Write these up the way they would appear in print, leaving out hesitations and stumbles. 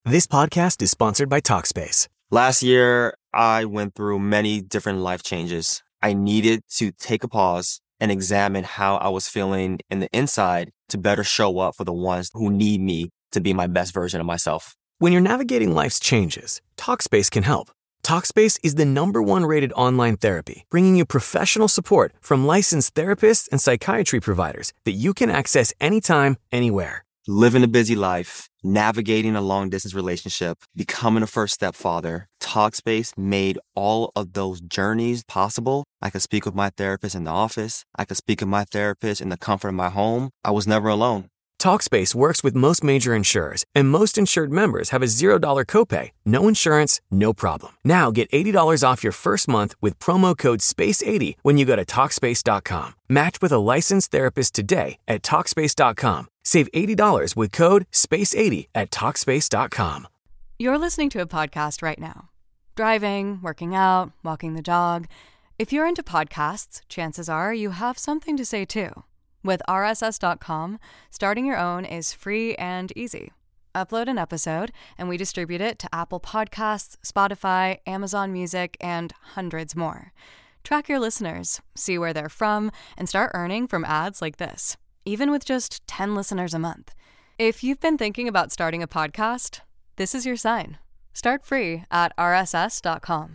This podcast is sponsored by Talkspace. Last year, I went through many different life changes. I needed to take a pause and examine how I was feeling in the inside to better show up for the ones who need me to be my best version of myself. When you're navigating life's changes, Talkspace can help. Talkspace is the #1 rated online therapy, bringing you professional support from licensed therapists and psychiatry providers that you can access anytime, anywhere. Living a busy life, navigating a long-distance relationship, becoming a first-step father, Talkspace made all of those journeys possible. I could speak with my therapist in the office. I could speak with my therapist in the comfort of my home. I was never alone. Talkspace works with most major insurers, and most insured members have a $0 copay. No insurance, no problem. Now get $80 off your first month with promo code SPACE80 when you go to Talkspace.com. Match with a licensed therapist today at Talkspace.com. Save $80 with code SPACE80 at Talkspace.com. You're listening to a podcast right now. Driving, working out, walking the dog. If you're into podcasts, chances are you have something to say too. With RSS.com, starting your own is free and easy. Upload an episode, and we distribute it to Apple Podcasts, Spotify, Amazon Music, and hundreds more. Track your listeners, see where they're from, and start earning from ads like this, even with just 10 listeners a month. If you've been thinking about starting a podcast, this is your sign. Start free at RSS.com.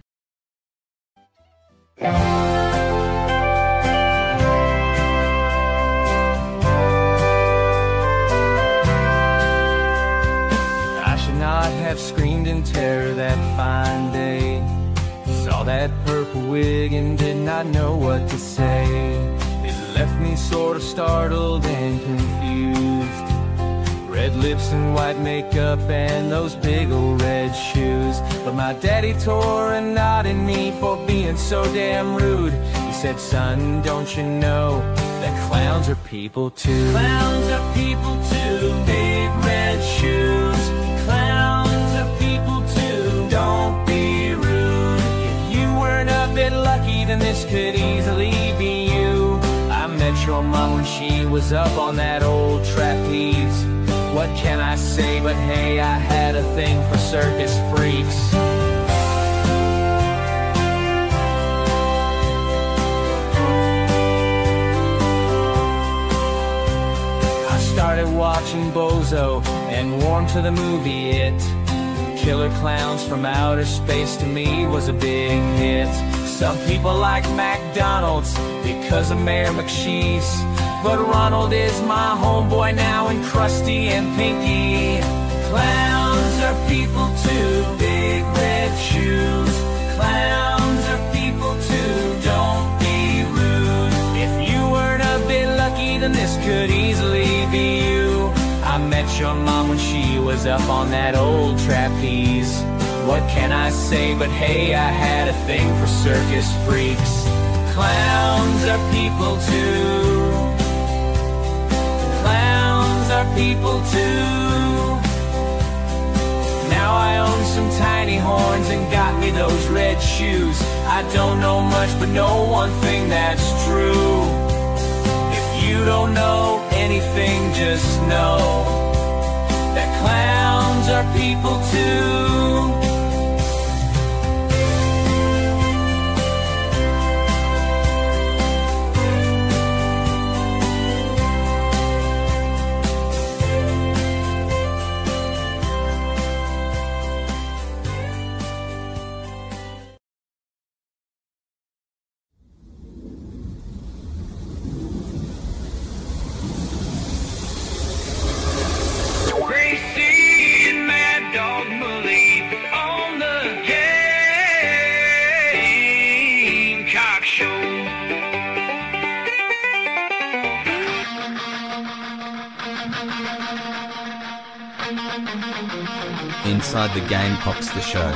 Not have screamed in terror that fine day. Saw that purple wig and did not know what to say. It left me sort of startled and confused. Red lips and white makeup and those big old red shoes. But my daddy tore a knot in me for being so damn rude. He said, son, don't you know that clowns are people too? Clowns are people too. Big red shoes. Clowns are people too, don't be rude. If you weren't a bit lucky, then this could easily be you. I met your mom when she was up on that old trapeze. What can I say but hey, I had a thing for circus freaks. I started watching Bozo and warmed to the movie It. Killer Clowns from Outer Space to me was a big hit. Some people like McDonald's because of Mayor McCheese, but Ronald is my homeboy now, and Krusty and Pinky. Clowns are people too, big red shoes. Clowns are people too, don't be rude. If you weren't a bit lucky, then this could easily be you. I met your mom when she was up on that old trapeze. What can I say but hey, I had a thing for circus freaks. Clowns are people too. Clowns are people too. Now I own some tiny horns and got me those red shoes. I don't know much but know one thing that's true. If you don't know anything, just know that clowns are people too. Inside the Gamecocks, the show.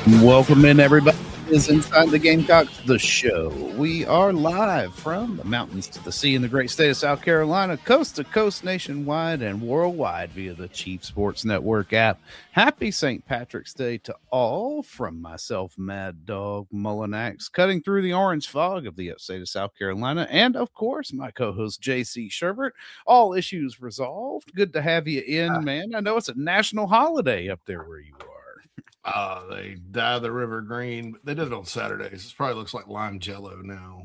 Welcome in, everybody. This is Inside the Gamecocks, the show. We are live from the mountains to the sea in the great state of South Carolina, coast to coast, nationwide, and worldwide via the Chief Sports Network app. Happy St. Patrick's Day to all from myself, Mad Dog Mullinax, cutting through the orange fog of the upstate of South Carolina, and, of course, my co-host, J.C. Sherbert. All issues resolved. Good to have you in, man. I know it's a national holiday up there where you are. They dye the river green. They did it on Saturdays. It probably looks like lime jello now.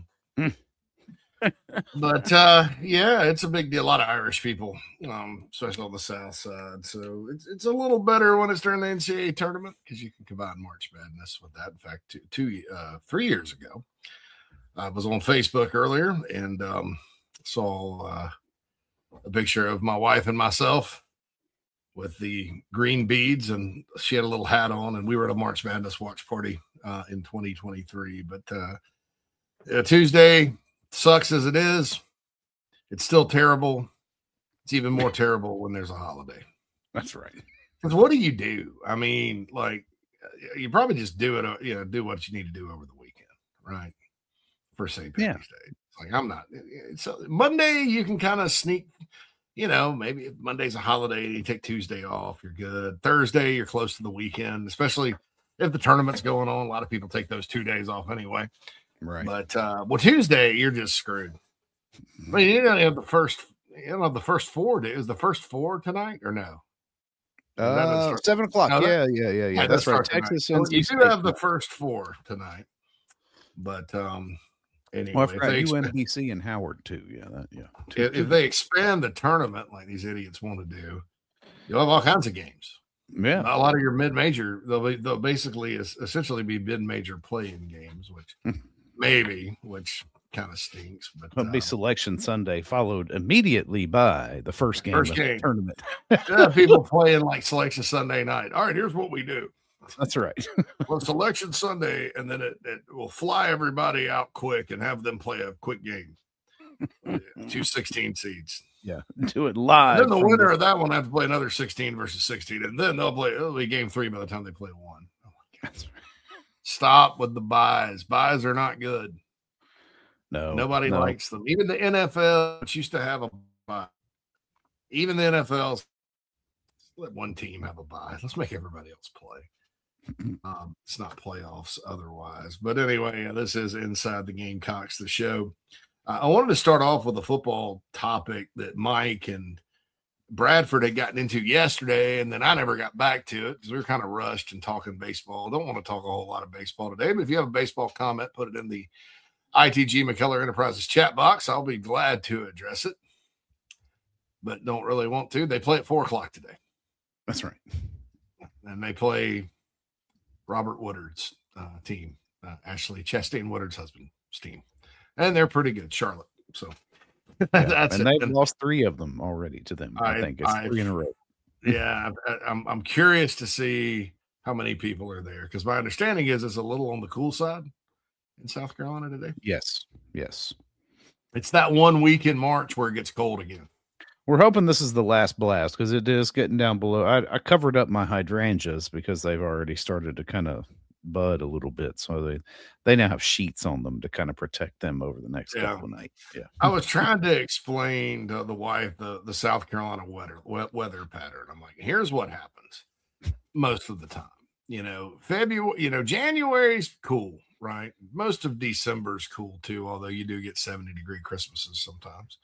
But yeah, it's a big deal. A lot of Irish people, especially on the south side. So it's a little better when it's during the NCAA tournament because you can combine March Madness with that. In fact, 3 years ago, I was on Facebook earlier and saw a picture of my wife and myself with the green beads, and she had a little hat on, and we were at a March Madness watch party in 2023. But Tuesday sucks as it is. It's still terrible. It's even more terrible when there's a holiday. That's right. Because what do you do? I mean, like, you probably just do it, do what you need to do over the weekend, right? For St. Patrick's Day. Like, I'm not. So Monday, you can kind of sneak. Maybe if Monday's a holiday, you take Tuesday off, you're good. Thursday, you're close to the weekend, especially if the tournament's going on. A lot of people take those 2 days off anyway. Right. But Tuesday, you're just screwed. I mean, you don't have the first 4 days. Is the first 4 tonight or no? 7 o'clock. No, yeah. That's right. Texas and you do have the first 4 tonight. But anyway, well, I've got UMBC and Howard too. If they expand the tournament like these idiots want to do, you'll have all kinds of games. Yeah, a lot of your mid-major, they'll basically essentially be mid-major play-in games, which kind of stinks. But it'll be Selection Sunday, followed immediately by the first game of the tournament. People playing like Selection Sunday night. All right, here's what we do. That's right. Well, Selection Sunday, and then it will fly everybody out quick and have them play a quick game. 2 16 seeds. Yeah, do it live. And then the winner of that one have to play another 16 versus 16, and then it'll be game 3 by the time they play 1. Oh my God. Stop with the buys. Buys are not good. Nobody likes them. Even the NFL, which used to have a buy. Even the NFL, let one team have a buy. Let's make everybody else play. It's not playoffs otherwise. But anyway, this is Inside the Gamecocks, the show. I wanted to start off with a football topic that Mike and Bradford had gotten into yesterday, and then I never got back to it because we were kind of rushed and talking baseball. I don't want to talk a whole lot of baseball today, but if you have a baseball comment, put it in the ITG McKellar Enterprises chat box. I'll be glad to address it, but don't really want to. They play at 4 o'clock today. That's right. And they play Robert Woodard's team, Ashley Chastain Woodard's husband's team. And they're pretty good, Charlotte. So that's and they've lost 3 of them already to them. I think it's 3 in a row. Yeah, I'm curious to see how many people are there because my understanding is it's a little on the cool side in South Carolina today. Yes. It's that 1 week in March where it gets cold again. We're hoping this is the last blast because it is getting down below. I covered up my hydrangeas because they've already started to kind of bud a little bit. So they now have sheets on them to kind of protect them over the next couple of nights. Yeah. I was trying to explain to the wife the South Carolina weather pattern. I'm like, here's what happens most of the time. February, January's cool, right? Most of December's cool too, although you do get 70-degree Christmases sometimes.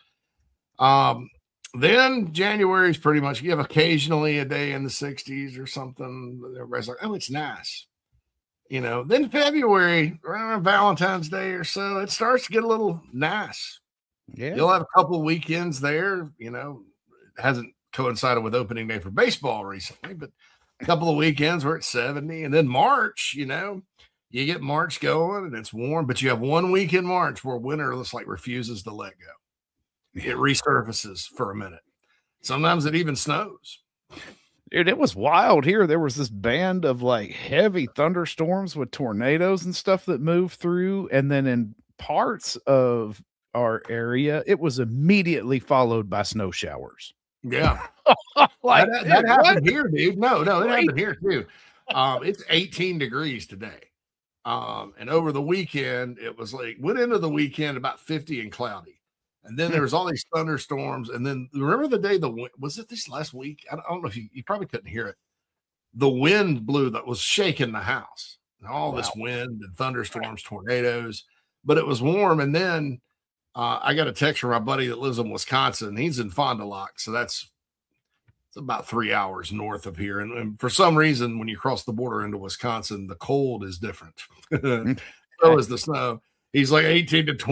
Then January is pretty much, you have occasionally a day in the 60s or something. Everybody's like, oh, it's nice. Then February, around Valentine's Day or so, it starts to get a little nice. Yeah. You'll have a couple of weekends there. It hasn't coincided with opening day for baseball recently, but a couple of weekends where it's 70. And then March, you get March going and it's warm, but you have 1 week in March where winter looks like refuses to let go. It resurfaces for a minute. Sometimes it even snows. Dude, it was wild here. There was this band of like heavy thunderstorms with tornadoes and stuff that moved through. And then in parts of our area, it was immediately followed by snow showers. Yeah. That happened here, dude. No, it happened here too. It's 18 degrees today. And over the weekend, it was like, went into the weekend about 50 and cloudy. And then there was all these thunderstorms. And then remember the day, was it this last week? I don't know if you probably couldn't hear it. The wind blew that was shaking the house. And all this wind and thunderstorms, tornadoes, but it was warm. And then I got a text from my buddy that lives in Wisconsin. He's in Fond du Lac. So it's about 3 hours north of here. And for some reason, when you cross the border into Wisconsin, the cold is different. So is the snow. He's like 18 to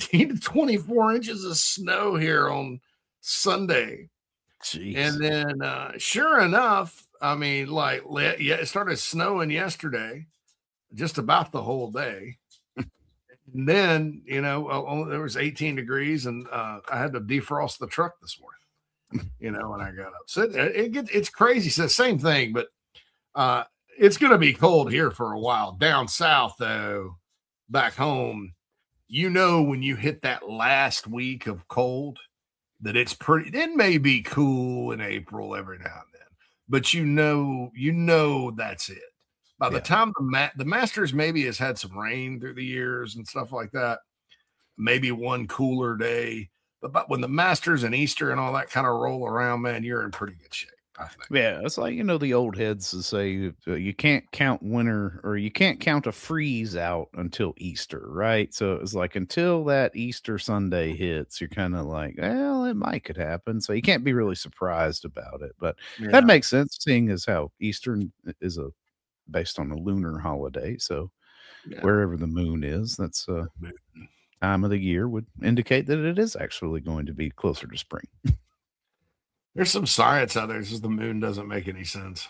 24 inches of snow here on Sunday. Jeez. And then sure enough, I mean, like, yeah, it started snowing yesterday, just about the whole day. And then, you know, there was 18 degrees and I had to defrost the truck this morning, you know, when I got up. So it's crazy. It's the same thing, but it's going to be cold here for a while. Down south, though, back home, you know, when you hit that last week of cold, that it may be cool in April every now and then, but you know that's it. By the time the Masters maybe has had some rain through the years and stuff like that, maybe one cooler day, but when the Masters and Easter and all that kind of roll around, man, you're in pretty good shape, I think. Yeah, it's like, you know, the old heads that say you can't count winter, or you can't count a freeze out until Easter, right? So it's like until that Easter Sunday hits, you're kind of like, well, it could happen. So you can't be really surprised about it, but that makes sense, seeing as how Easter is based on a lunar holiday. So wherever the moon is, that's time of the year would indicate that it is actually going to be closer to spring. There's some science out there that says the moon doesn't make any sense.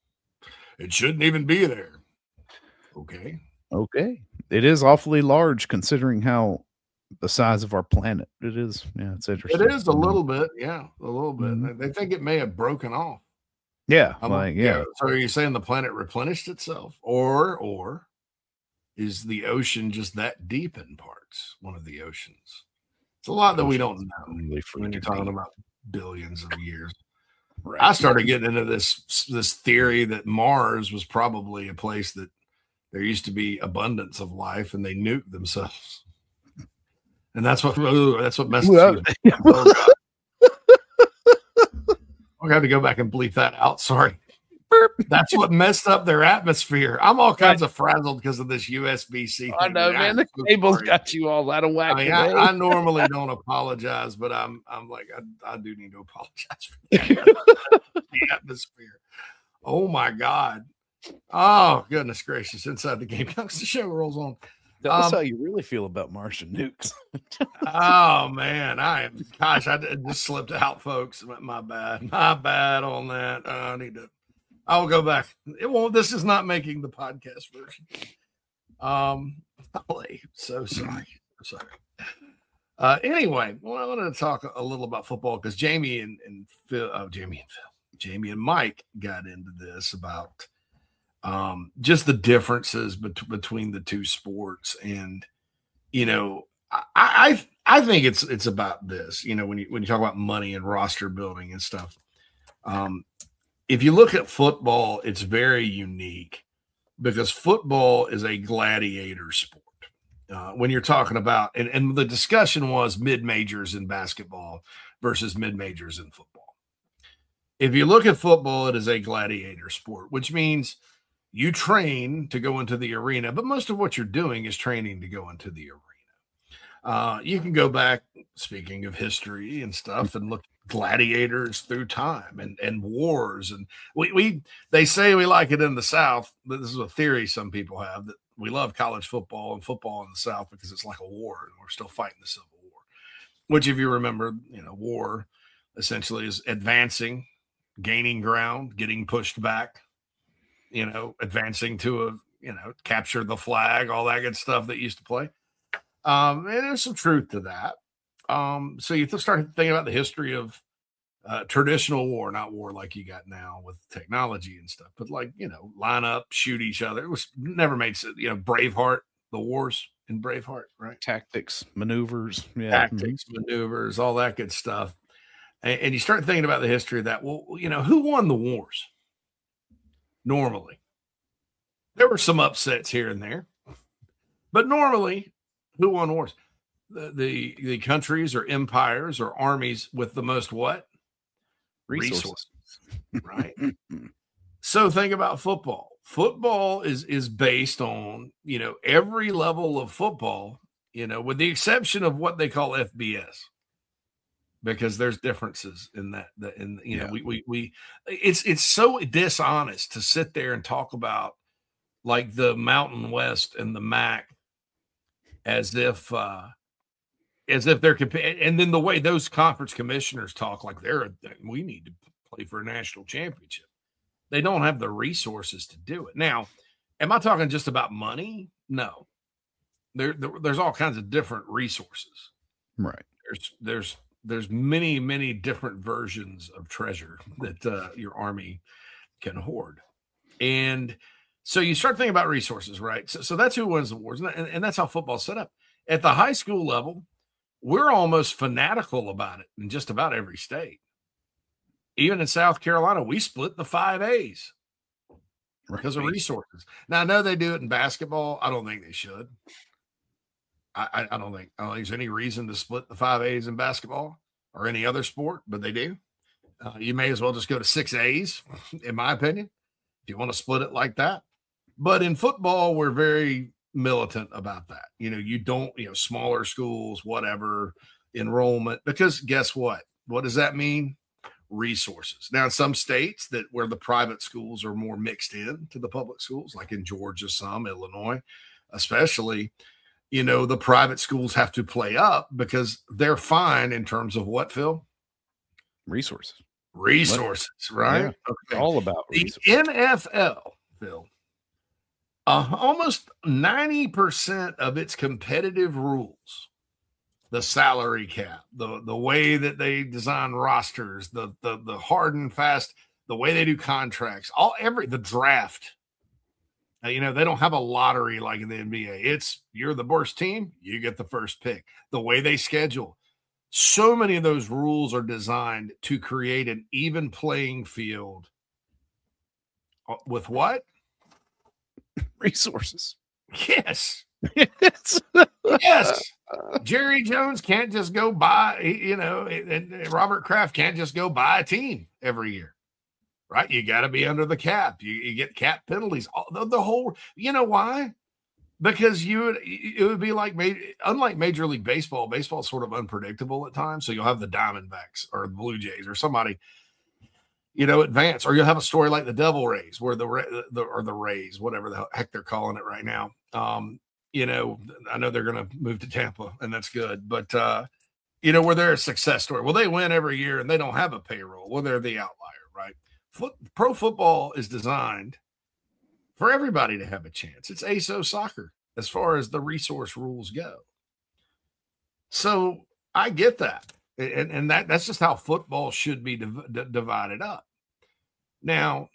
It shouldn't even be there. Okay. It is awfully large considering how the size of our planet it is. Yeah, it's interesting. It is a little bit. Yeah, a little bit. Mm-hmm. They think it may have broken off. Yeah. So are you saying the planet replenished itself? Or is the ocean just that deep in parts? One of the oceans. It's a lot that we don't know when you're talking about billions of years. Right. I started getting into this theory that Mars was probably a place that there used to be abundance of life and they nuked themselves. And that's what messed with me. I got to go back and bleep that out. Sorry. That's what messed up their atmosphere. I'm all kinds of frazzled because of this USB-C thing. I know, man. The cable's got you all out of whack. I mean, I normally don't apologize, but I'm like, I do need to apologize for that. The atmosphere. Oh my God. Oh, goodness gracious. Inside the Gamecocks, the show rolls on. That's how you really feel about Martian nukes. Oh man, I just slipped out, folks. My bad on that. I'll go back. This is not making the podcast version. So sorry. Anyway, I wanted to talk a little about football because Jamie and Mike got into this about just the differences between the two sports. And, you know, I think it's about this, you know, when you talk about money and roster building and stuff. If you look at football, it's very unique because football is a gladiator sport. When you're talking about, and the discussion was mid-majors in basketball versus mid-majors in football. If you look at football, it is a gladiator sport, which means you train to go into the arena, but most of what you're doing is training to go into the arena. You can go back, speaking of history and stuff, and look at gladiators through time and wars. And they say we like it in the South, but this is a theory some people have, that we love college football and football in the South because it's like a war and we're still fighting the Civil War, which, if you remember, you know, war essentially is advancing, gaining ground, getting pushed back, you know, advancing to capture the flag, all that good stuff that used to play. And there's some truth to that. So you start thinking about the history of traditional war, not war like you got now with technology and stuff, but like, you know, line up, shoot each other. It was never made sense. You know, Braveheart, the wars in Braveheart, right? Tactics, maneuvers, maneuvers, all that good stuff. And you start thinking about the history of that. Well, you know, who won the wars? Normally, There were some upsets here and there, but normally, who won wars? The countries or empires or armies with the most what? Resources. Right. So think about football. Football is based on, every level of football, with the exception of what they call FBS, because there's differences in that. It's so dishonest to sit there and talk about like the Mountain West and the MAC as if they're comparing, and then the way those conference commissioners talk like we need to play for a national championship. They don't have the resources to do it. Now, am I talking just about money? No. There's all kinds of different resources. Right. There's many, many different versions of treasure that your army can hoard. And so you start thinking about resources, right? So that's who wins the wars. And that's how football's set up. At the high school level, we're almost fanatical about it in just about every state. Even in South Carolina, we split the 5As because of resources. Now, I know they do it in basketball. I don't think they should. I don't think there's any reason to split the 5As in basketball or any other sport, but they do. You may as well just go to 6As, in my opinion, if you want to split it like that. But in football, we're very militant about that. You don't, smaller schools, whatever, enrollment, because guess what? What does that mean? Resources. Now, in some states where the private schools are more mixed in to the public schools, like in Georgia, some, Illinois, especially, the private schools have to play up because they're fine in terms of what, Phil? Resources, right? Yeah, okay. All about resources. The NFL, Phil, almost 90% of its competitive rules, the salary cap, the way that they design rosters, the hard and fast, the way they do contracts, the draft. They don't have a lottery like in the NBA. You're the worst team, you get the first pick. The way they schedule, so many of those rules are designed to create an even playing field. With what? Resources. Yes. Yes. Jerry Jones can't just go buy, and Robert Kraft can't just go buy a team every year, right? You got to be under the cap. You get cap penalties. The whole, why? Because it would be like, unlike Major League Baseball, baseball's sort of unpredictable at times. So you'll have the Diamondbacks or the Blue Jays or somebody, advance, or you'll have a story like the Devil Rays where the Rays, whatever the heck they're calling it right now. I know they're going to move to Tampa, and that's good. But, where they're a success story. Well, they win every year, and they don't have a payroll. Well, they're the outlier, right? Pro football is designed for everybody to have a chance. It's ASO soccer as far as the resource rules go. So I get that. And that's just how football should be divided up. Now,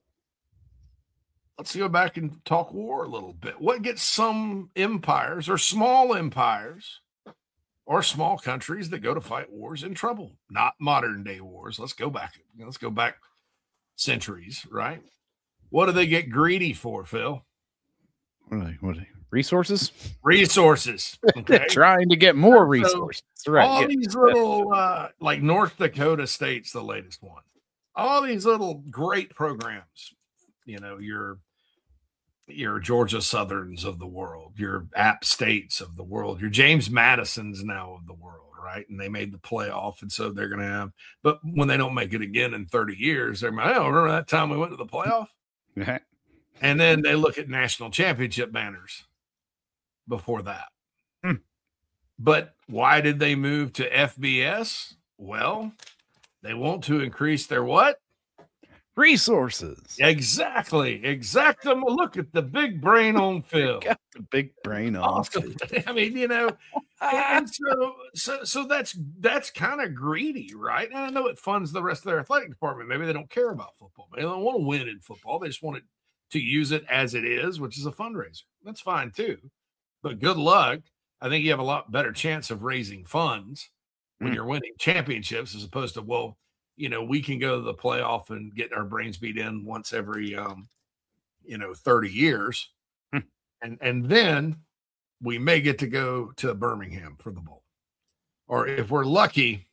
let's go back and talk war a little bit. What gets some empires or small empires or small countries that go to fight wars in trouble? Not modern day wars. Let's go back centuries, right? What do they get greedy for, Phil? What are they? Resources? Resources. Okay. Trying to get more resources. So right. All these little, like North Dakota State's the latest one. All these little great programs, your Georgia Southerns of the world, your App States of the world, your James Madisons now of the world, right? And they made the playoff, and so they're going to have. But when they don't make it again in 30 years, they're like, "Oh, remember that time we went to the playoff?" Okay. And then they look at national championship banners before that. But why did they move to FBS? Well, they want to increase their what? Resources. Exactly. Look at the big brain on Phil. Got the big brain on. Awesome. I mean, and so that's kind of greedy, right? And I know it funds the rest of their athletic department. Maybe they don't care about football. Maybe they don't want to win in football. They just want it to use it as it is, which is a fundraiser. That's fine too. But good luck. I think you have a lot better chance of raising funds when you're winning championships as opposed to, we can go to the playoff and get our brains beat in once every 30 years. And then we may get to go to Birmingham for the bowl. Or if we're lucky,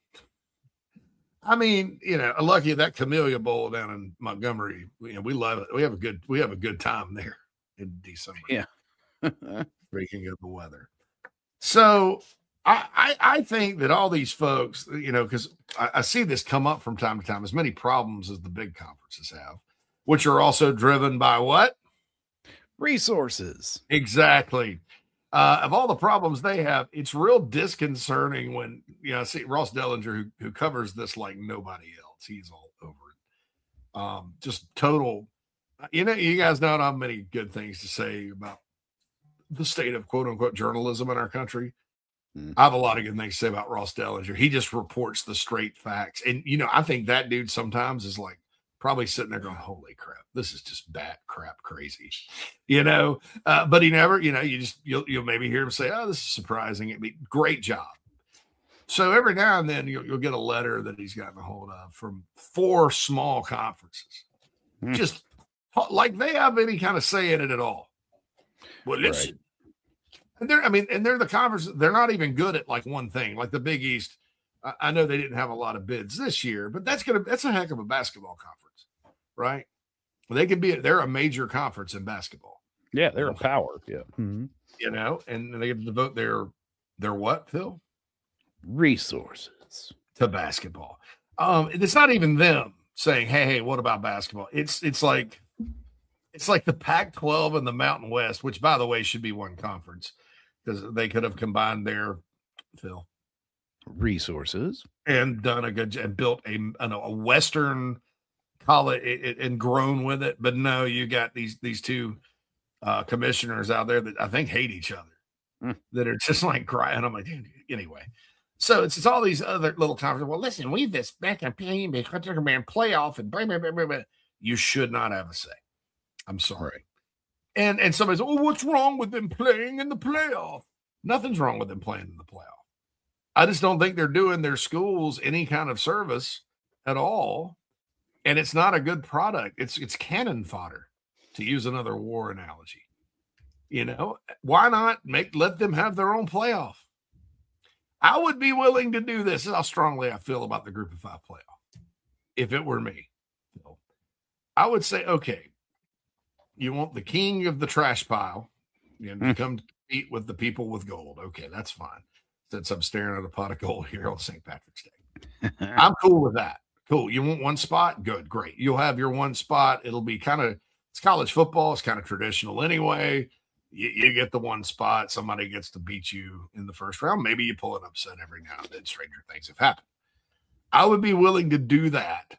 lucky that Camellia Bowl down in Montgomery, we love it. We have a good time there in December. Yeah. Speaking of the weather. So I think that all these folks, because I see this come up from time to time, as many problems as the big conferences have, which are also driven by what? Resources. Exactly. Of all the problems they have, it's real disconcerting when, I see Ross Dellinger, who covers this like nobody else. He's all over it. Just total, you guys don't have many good things to say about the state of quote unquote journalism in our country. I have a lot of good things to say about Ross Dellinger. He just reports the straight facts. And, I think that dude sometimes is like probably sitting there going, holy crap, this is just bad crap crazy, but he never, you'll maybe hear him say, oh, this is surprising. It'd be great job. So every now and then you'll get a letter that he's gotten a hold of from 4 small conferences, just like they have any kind of say in it at all. Well, listen, right. And they're the conference. They're not even good at like one thing, like the Big East. I know they didn't have a lot of bids this year, but that's a heck of a basketball conference, right? They're a major conference in basketball. Yeah, they're a power. Yeah. Mm-hmm. And they get to devote their what, Phil? Resources to basketball. It's not even them saying, hey, what about basketball? It's like the Pac-12 and the Mountain West, which by the way should be one conference because they could have combined their resources and done a good and built a Western college and grown with it. But no, you got these 2 commissioners out there that I think hate each other that are just like crying. I'm like, anyway. So it's all these other little conferences. Well, listen, we this back and playoff and blah, blah, blah, blah, blah. You should not have a say. I'm sorry. And somebody says, oh, what's wrong with them playing in the playoff? Nothing's wrong with them playing in the playoff. I just don't think they're doing their schools any kind of service at all. And it's not a good product. It's cannon fodder, to use another war analogy. Why not let them have their own playoff? I would be willing to do this. This is how strongly I feel about the Group of 5 playoff. If it were me, I would say, okay, you want the king of the trash pile to come compete with the people with gold. Okay, that's fine. Since I'm staring at a pot of gold here on St. Patrick's Day. I'm cool with that. Cool. You want one spot? Good. Great. You'll have your one spot. It'll be it's college football. It's kind of traditional anyway. You get the one spot. Somebody gets to beat you in the first round. Maybe you pull an upset every now and then. Stranger things have happened. I would be willing to do that.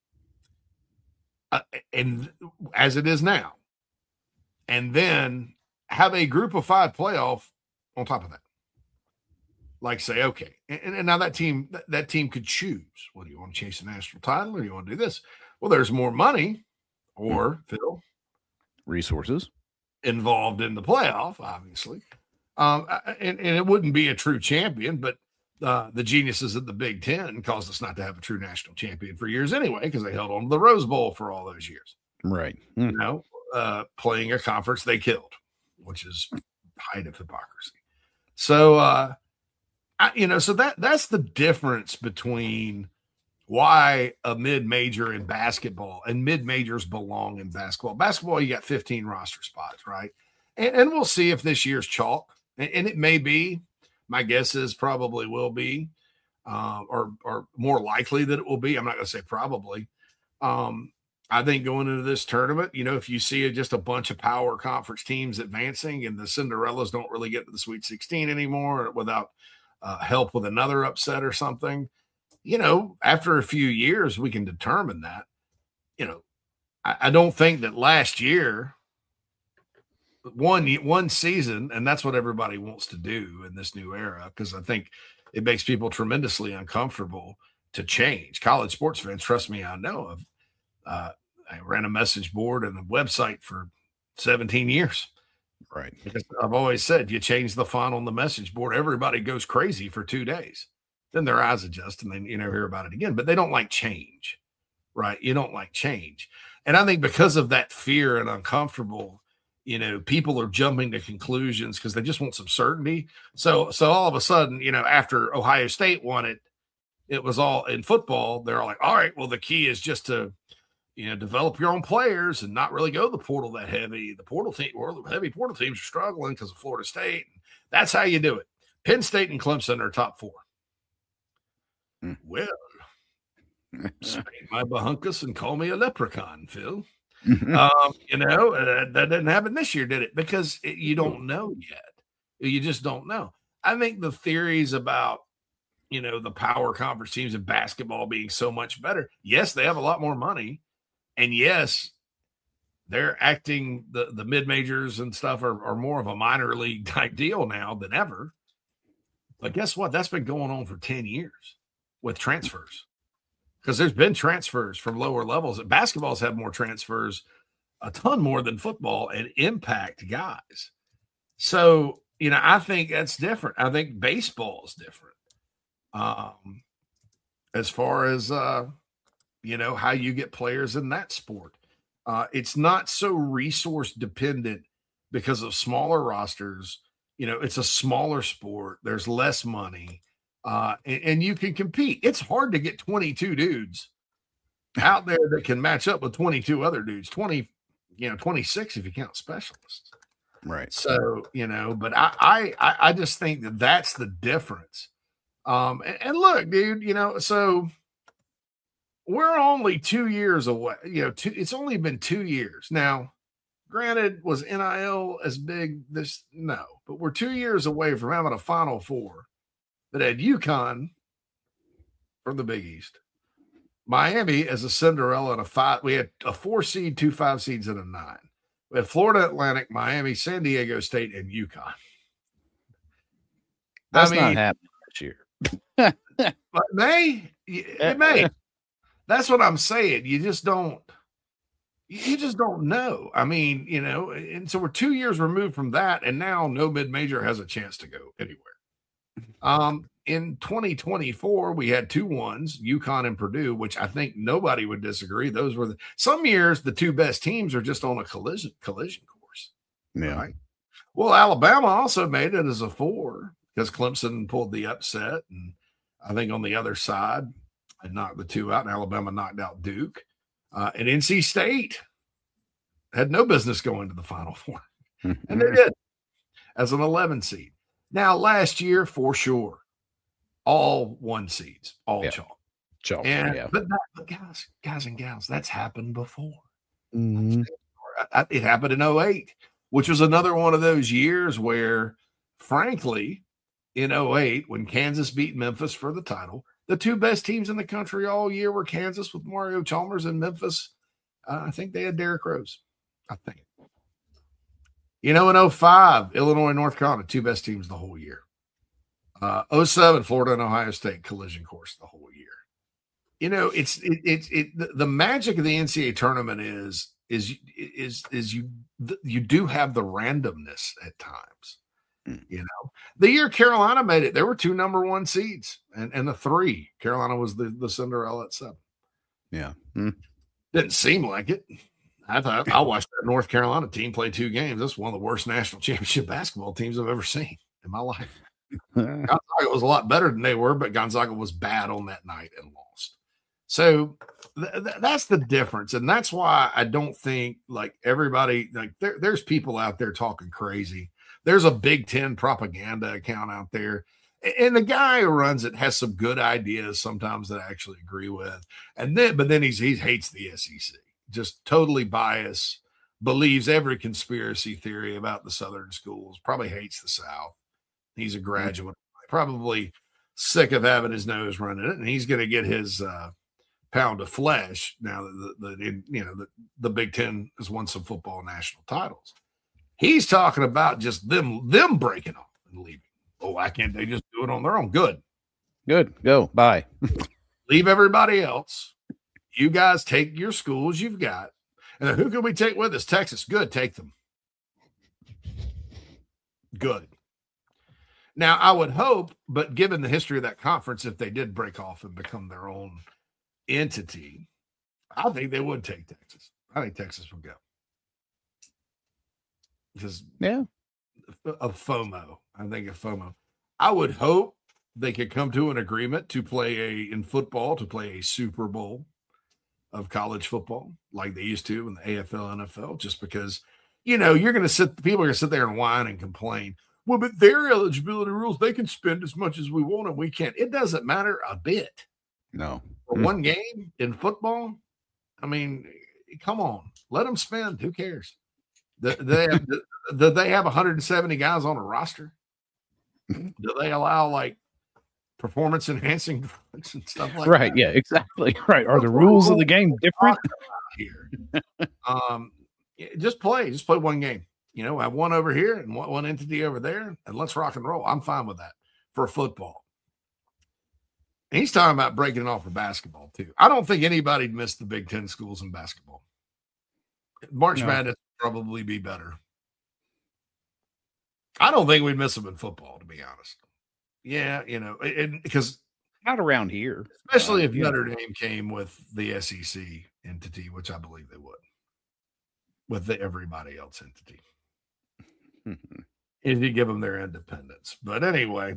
And as it is now. And then have a Group of 5 playoff on top of that. Like say, okay, and now that team could choose. Well, do you want to chase a national title or do you want to do this? Well, there's more money or Phil resources involved in the playoff, obviously. And it wouldn't be a true champion, but the geniuses at the Big Ten caused us not to have a true national champion for years anyway, because they held on to the Rose Bowl for all those years. Right. Playing a conference they killed, which is height of hypocrisy. So, so that's the difference between why a mid-major in basketball, and mid-majors belong in basketball. Basketball, you got 15 roster spots, right? And we'll see if this year's chalk, and it may be. My guess is probably will be, or more likely that it will be. I'm not going to say probably. I think going into this tournament, if you see just a bunch of power conference teams advancing and the Cinderellas don't really get to the Sweet 16 anymore without help with another upset or something, after a few years, we can determine that. I don't think that last year, one season, and that's what everybody wants to do in this new era, because I think it makes people tremendously uncomfortable to change. College sports fans, trust me, I know of. I ran a message board and a website for 17 years. Right. Because I've always said, you change the font on the message board, everybody goes crazy for 2 days. Then their eyes adjust and then hear about it again. But they don't like change, right? You don't like change. And I think because of that fear and uncomfortable, people are jumping to conclusions because they just want some certainty. So all of a sudden, after Ohio State won it, it was all in football. They're all like, all right, well, the key is just to, develop your own players and not really go the portal that heavy. Heavy portal teams are struggling because of Florida State. That's how you do it. Penn State and Clemson are top 4. Well, spank my bahunkus and call me a leprechaun, Phil. That didn't happen this year, did it? Because you don't know yet. You just don't know. I think the theories about, the power conference teams in basketball being so much better. Yes, they have a lot more money. And yes, they're acting the mid-majors and stuff are more of a minor league type deal now than ever. But guess what? That's been going on for 10 years with transfers. Because there's been transfers from lower levels. Basketball's had more transfers, a ton more than football, and impact guys. So, I think that's different. I think baseball is different. As far as, how you get players in that sport. It's not so resource dependent because of smaller rosters. It's a smaller sport. There's less money. And you can compete. It's hard to get 22 dudes out there that can match up with 22 other dudes, 26 if you count specialists. Right. So, but I just think that's the difference. And look, dude, so we're only 2 years away. It's only been 2 years. Now, granted, was NIL as big this? No, but we're 2 years away from having a Final Four that had UConn from the Big East, Miami as a Cinderella and a 5. We had a 4 seed, 2 5 seeds, and a 9. We had Florida Atlantic, Miami, San Diego State, and UConn. That's not happening this year. But it may. That's what I'm saying. You just don't know. I mean, and so we're 2 years removed from that, and now no mid-major has a chance to go anywhere. In 2024, we had 2 ones, UConn and Purdue, which I think nobody would disagree. Those were some years the 2 best teams are just on a collision course. Yeah. Right? Well, Alabama also made it as a 4 because Clemson pulled the upset, and I think on the other side, I knocked the 2 out, and Alabama knocked out Duke. And NC State had no business going to the Final Four, and they did as an 11 seed. Now, last year, for sure, all 1 seeds, all chalk. But guys and gals, that's happened before. Mm-hmm. It happened in 2008, which was another one of those years where, frankly, in 2008, when Kansas beat Memphis for the title, the 2 best teams in the country all year were Kansas with Mario Chalmers and Memphis. I think they had Derrick Rose. I think. In 2005, Illinois, North Carolina, 2 best teams the whole year. 2007, Florida and Ohio State collision course the whole year. The magic of the NCAA tournament is you do have the randomness at times. The year Carolina made it, there were 2 number 1 seeds and the 3. Carolina was the Cinderella at 7. Yeah. Didn't seem like it. I watched that North Carolina team play 2 games. That's one of the worst national championship basketball teams I've ever seen in my life. Gonzaga was a lot better than they were, but Gonzaga was bad on that night and lost. So that's the difference. And that's why I don't think like everybody, like there's people out there talking crazy. There's a Big Ten propaganda account out there. And the guy who runs it has some good ideas sometimes that I actually agree with. But then he hates the SEC, just totally biased, believes every conspiracy theory about the Southern schools, probably hates the South. He's a graduate, probably sick of having his nose running it, and he's going to get his pound of flesh now that the Big Ten has won some football national titles. He's talking about just them breaking off and leaving. Oh, why can't they just do it on their own? Good. Go. Bye. Leave everybody else. You guys take your schools you've got. And then who can we take with us? Texas. Good. Take them. Good. Now, I would hope, but given the history of that conference, if they did break off and become their own entity, I think they would take Texas. I think Texas will go. Just of FOMO. I think of FOMO. I would hope they could come to an agreement to play a Super Bowl of college football like they used to in the AFL, NFL, just because, people are going to sit there and whine and complain. Well, but their eligibility rules, they can spend as much as we want and we can't. It doesn't matter a bit. No. For one game in football, I mean, come on. Let them spend. Who cares? Do they have 170 guys on a roster? Do they allow, like, performance-enhancing drugs and stuff like that? Right, yeah, exactly. Right. Are the rules of the game different? Here. Just play one game. Have one over here and one entity over there, and let's rock and roll. I'm fine with that for football. And he's talking about breaking it off for basketball, too. I don't think anybody'd miss the Big Ten schools in basketball. March Madness would probably be better. I don't think we'd miss them in football, to be honest. Yeah, because not around here. Especially if Notre Dame came with the SEC entity, which I believe they would, with the everybody else entity. If you give them their independence. But anyway,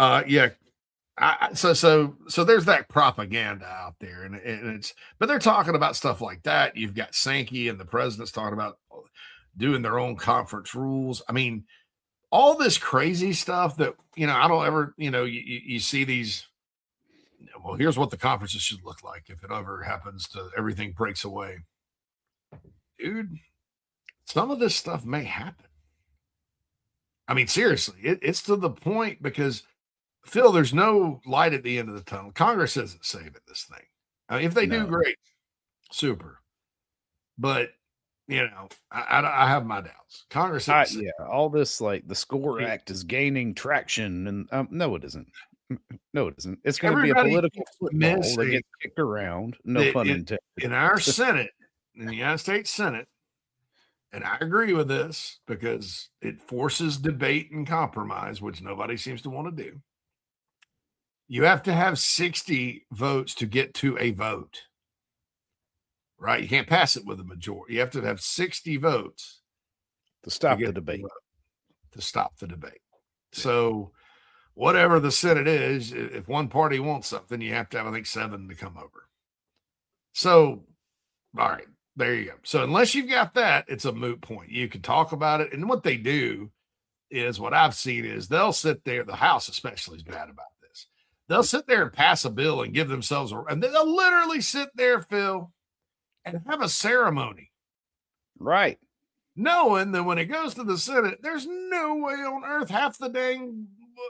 so there's that propaganda out there, and it's, but they're talking about stuff like that. You've got Sankey and the president's talking about doing their own conference rules. I mean, all this crazy stuff that, I don't ever, you see these, well, here's what the conferences should look like if it ever happens to everything breaks away. Dude, some of this stuff may happen. I mean, seriously, it's to the point because, Phil, there's no light at the end of the tunnel. Congress isn't saving this thing. I mean, if they do, great, super. But, I have my doubts. Congress isn't. All this, like, the SCORE Act is gaining traction, and no, it isn't. No, it isn't. It's going to be a political football that gets kicked around. No pun intended. In our Senate, in the United States Senate, and I agree with this because it forces debate and compromise, which nobody seems to want to do. You have to have 60 votes to get to a vote, right? You can't pass it with a majority. You have to have 60 votes to stop the debate. Yeah. So whatever the Senate is, if one party wants something, you have to have, I think, 7 to come over. So, all right. There you go. So unless you've got that, it's a moot point. You can talk about it. And what they do is, what I've seen is they'll sit there, the House especially is bad about this. They'll sit there and pass a bill and give themselves and they'll literally sit there, Phil, and have a ceremony. Right. Knowing that when it goes to the Senate, there's no way on earth half the dang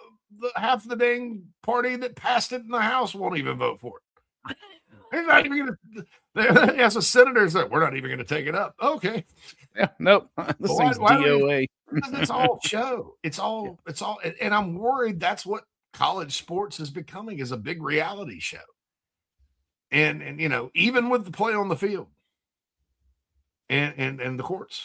party that passed it in the House won't even vote for it. They're not even going to. As a senator said, we're not even going to take it up. Okay. Yeah. Nope. This thing's DOA. It's all show. It's all. And I'm worried that's what college sports is becoming, is a big reality show. And even with the play on the field and the courts.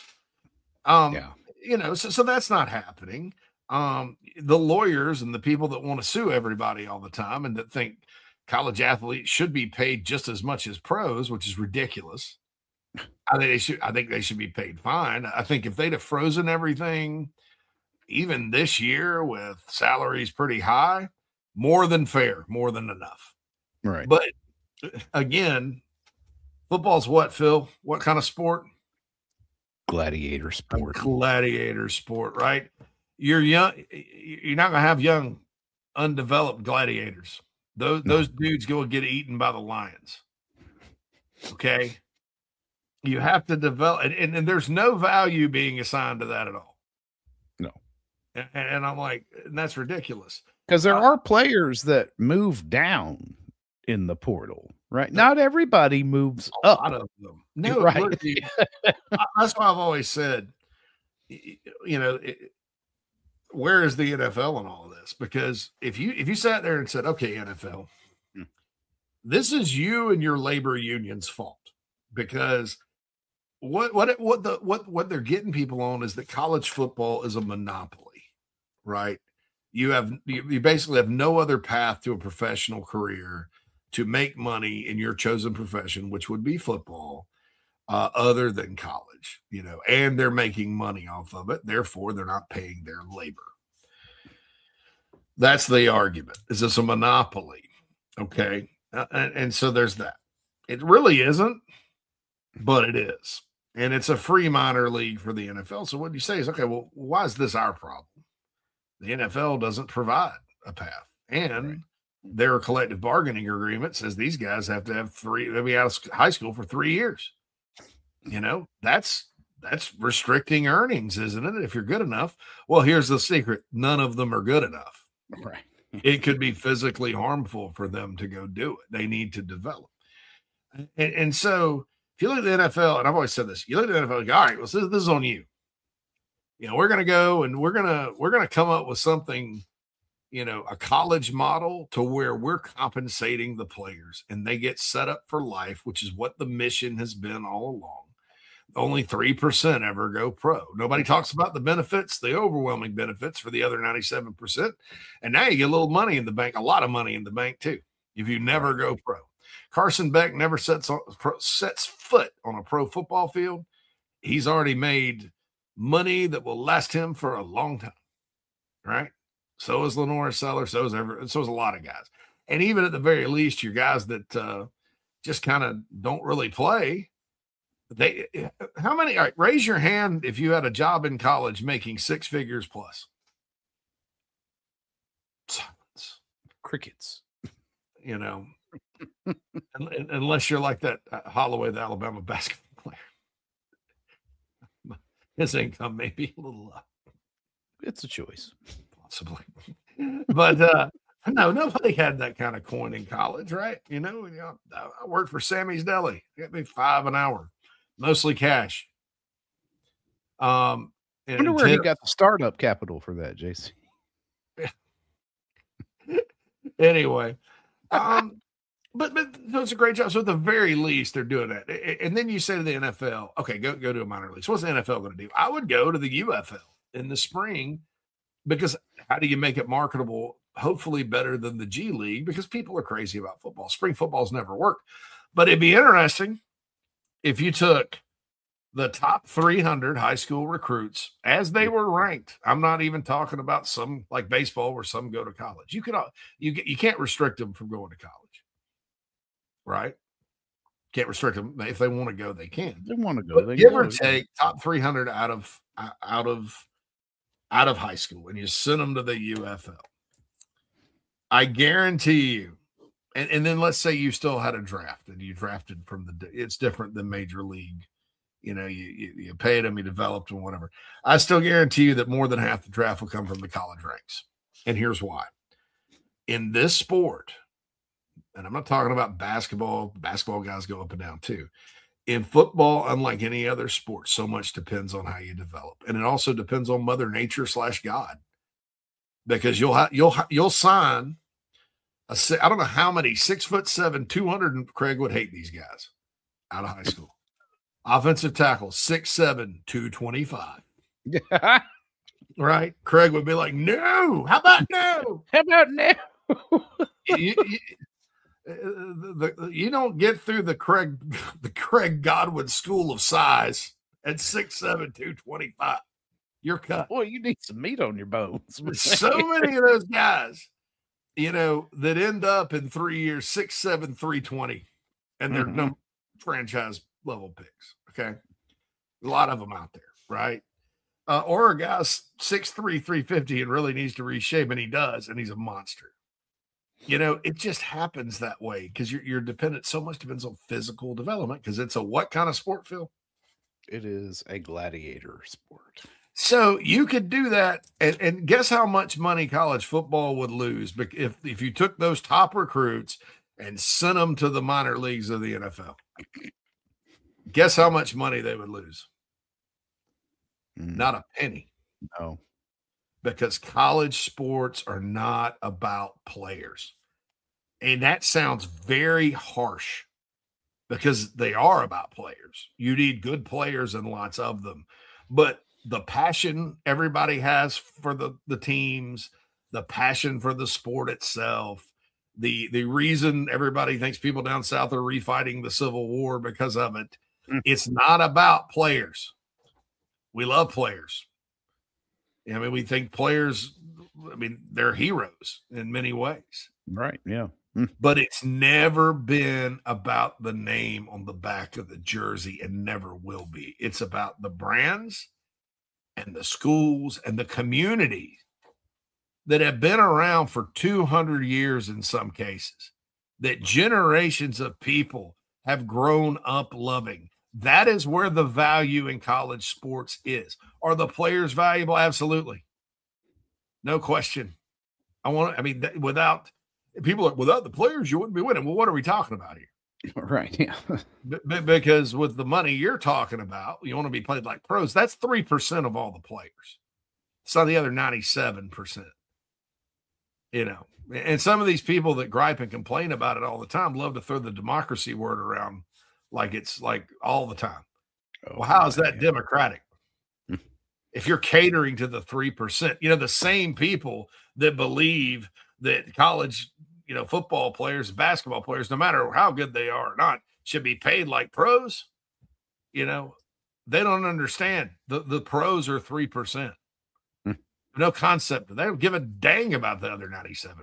So that's not happening. The lawyers and the people that want to sue everybody all the time and that think college athletes should be paid just as much as pros, which is ridiculous. I think they should be paid fine. I think if they'd have frozen everything, even this year with salaries pretty high, more than fair, more than enough. Right. But again, football's what, Phil? What kind of sport? Gladiator sport. Gladiator sport, right? You're young. You're not going to have young, undeveloped gladiators. Those dudes go get eaten by the lions. Okay. You have to develop, and there's no value being assigned to that at all. No. And I'm like, and that's ridiculous. Because there are players that move down in the portal, right? Not everybody moves up. A lot of them. No, right. That's why I've always said, where is the NFL in all of this? Because if you sat there and said, okay, NFL, this is you and your labor union's fault, because what they're getting people on is that college football is a monopoly, right? You basically have no other path to a professional career to make money in your chosen profession, which would be football, other than college, and they're making money off of it. Therefore, they're not paying their labor. That's the argument. Is this a monopoly? Okay. And so there's that. It really isn't, but it is. And it's a free minor league for the NFL. So what you say is, okay, well, why is this our problem? The NFL doesn't provide a path. And their collective bargaining agreement says these guys have to have they'll be out of high school for 3 years. That's restricting earnings, isn't it? If you're good enough. Well, here's the secret. None of them are good enough. Right. It could be physically harmful for them to go do it. They need to develop. And so if you look at the NFL, and I've always said this, you look at the NFL, you go, all right, well, this is on you. We're going to go and we're going to come up with something, a college model to where we're compensating the players and they get set up for life, which is what the mission has been all along. Only 3% ever go pro. Nobody talks about the benefits, the overwhelming benefits for the other 97%. And now you get a little money in the bank, a lot of money in the bank too, if you never go pro. Carson Beck never sets foot on a pro football field. He's already made money that will last him for a long time, right? So is Lenore Seller. So is a lot of guys. And even at the very least, your guys that just kind of don't really play. How many? All right, raise your hand if you had a job in college making 6 figures plus. Silence. Crickets. Unless you're like that Holloway, the Alabama basketball player. His income may be a little it's a choice. Possibly. But no, nobody had that kind of coin in college, right? I worked for Sammy's Deli. It got me $5 an hour. Mostly cash. I wonder where he got the startup capital for that, JC. Anyway, but so it's a great job. So at the very least, they're doing that. And then you say to the NFL, okay, go to a minor league. So what's the NFL going to do? I would go to the UFL in the spring, because how do you make it marketable? Hopefully better than the G League, because people are crazy about football. Spring football's never worked, but it'd be interesting if you took the top 300 high school recruits as they were ranked. I'm not even talking about some like baseball where some go to college. You can't restrict them from going to college, right? Can't restrict them. If they want to go, they can. They want to go. But give or take top 300 out of high school, and you send them to the UFL. I guarantee you. And then let's say you still had a draft and you drafted it's different than major league. You paid them, you developed them, whatever. I still guarantee you that more than half the draft will come from the college ranks. And here's why. In this sport, and I'm not talking about basketball guys go up and down too. In football, unlike any other sport, so much depends on how you develop. And it also depends on Mother Nature / God. Because you'll sign I don't know how many 6'7", 200. Craig would hate these guys out of high school. Offensive tackle 6'7", 225. Right? Craig would be like, no. How about no? How about no? You don't get through the Craig Godwin school of size at 6'7", 225. You're cut. Boy, you need some meat on your bones. So many of those guys, that end up in 3 years, 6'7", 320, and they're no franchise level picks. Okay. A lot of them out there, right? Or a guy's 6'3", 350 and really needs to reshape, and he does, and he's a monster. It just happens that way because you're dependent. So much depends on physical development because it's a what kind of sport, Phil? It is a gladiator sport. So you could do that, and guess how much money college football would lose if you took those top recruits and sent them to the minor leagues of the NFL. Guess how much money they would lose? Not a penny. No. Because college sports are not about players. And that sounds very harsh because they are about players. You need good players and lots of them. But the passion everybody has for the teams, the passion for the sport itself, the reason everybody thinks people down south are refighting the Civil War because of it, It's not about players. We love players. I mean, we think players, they're heroes in many ways. Right, yeah. But it's never been about the name on the back of the jersey and never will be. It's about the brands and the schools and the community that have been around for 200 years in some cases, that generations of people have grown up loving. That is where the value in college sports is. Are the players valuable? Absolutely. No question. Without the players, you wouldn't be winning. Well, what are we talking about here? Right. Yeah. Because with the money you're talking about, you want to be played like pros. That's 3% of all the players. It's not the other 97%. And some of these people that gripe and complain about it all the time love to throw the democracy word around like it's like all the time. Well, how is that democratic? If you're catering to the 3%, the same people that believe that college, football players, basketball players, no matter how good they are or not, should be paid like pros, they don't understand. The pros are 3%. No concept. They don't give a dang about the other 97%.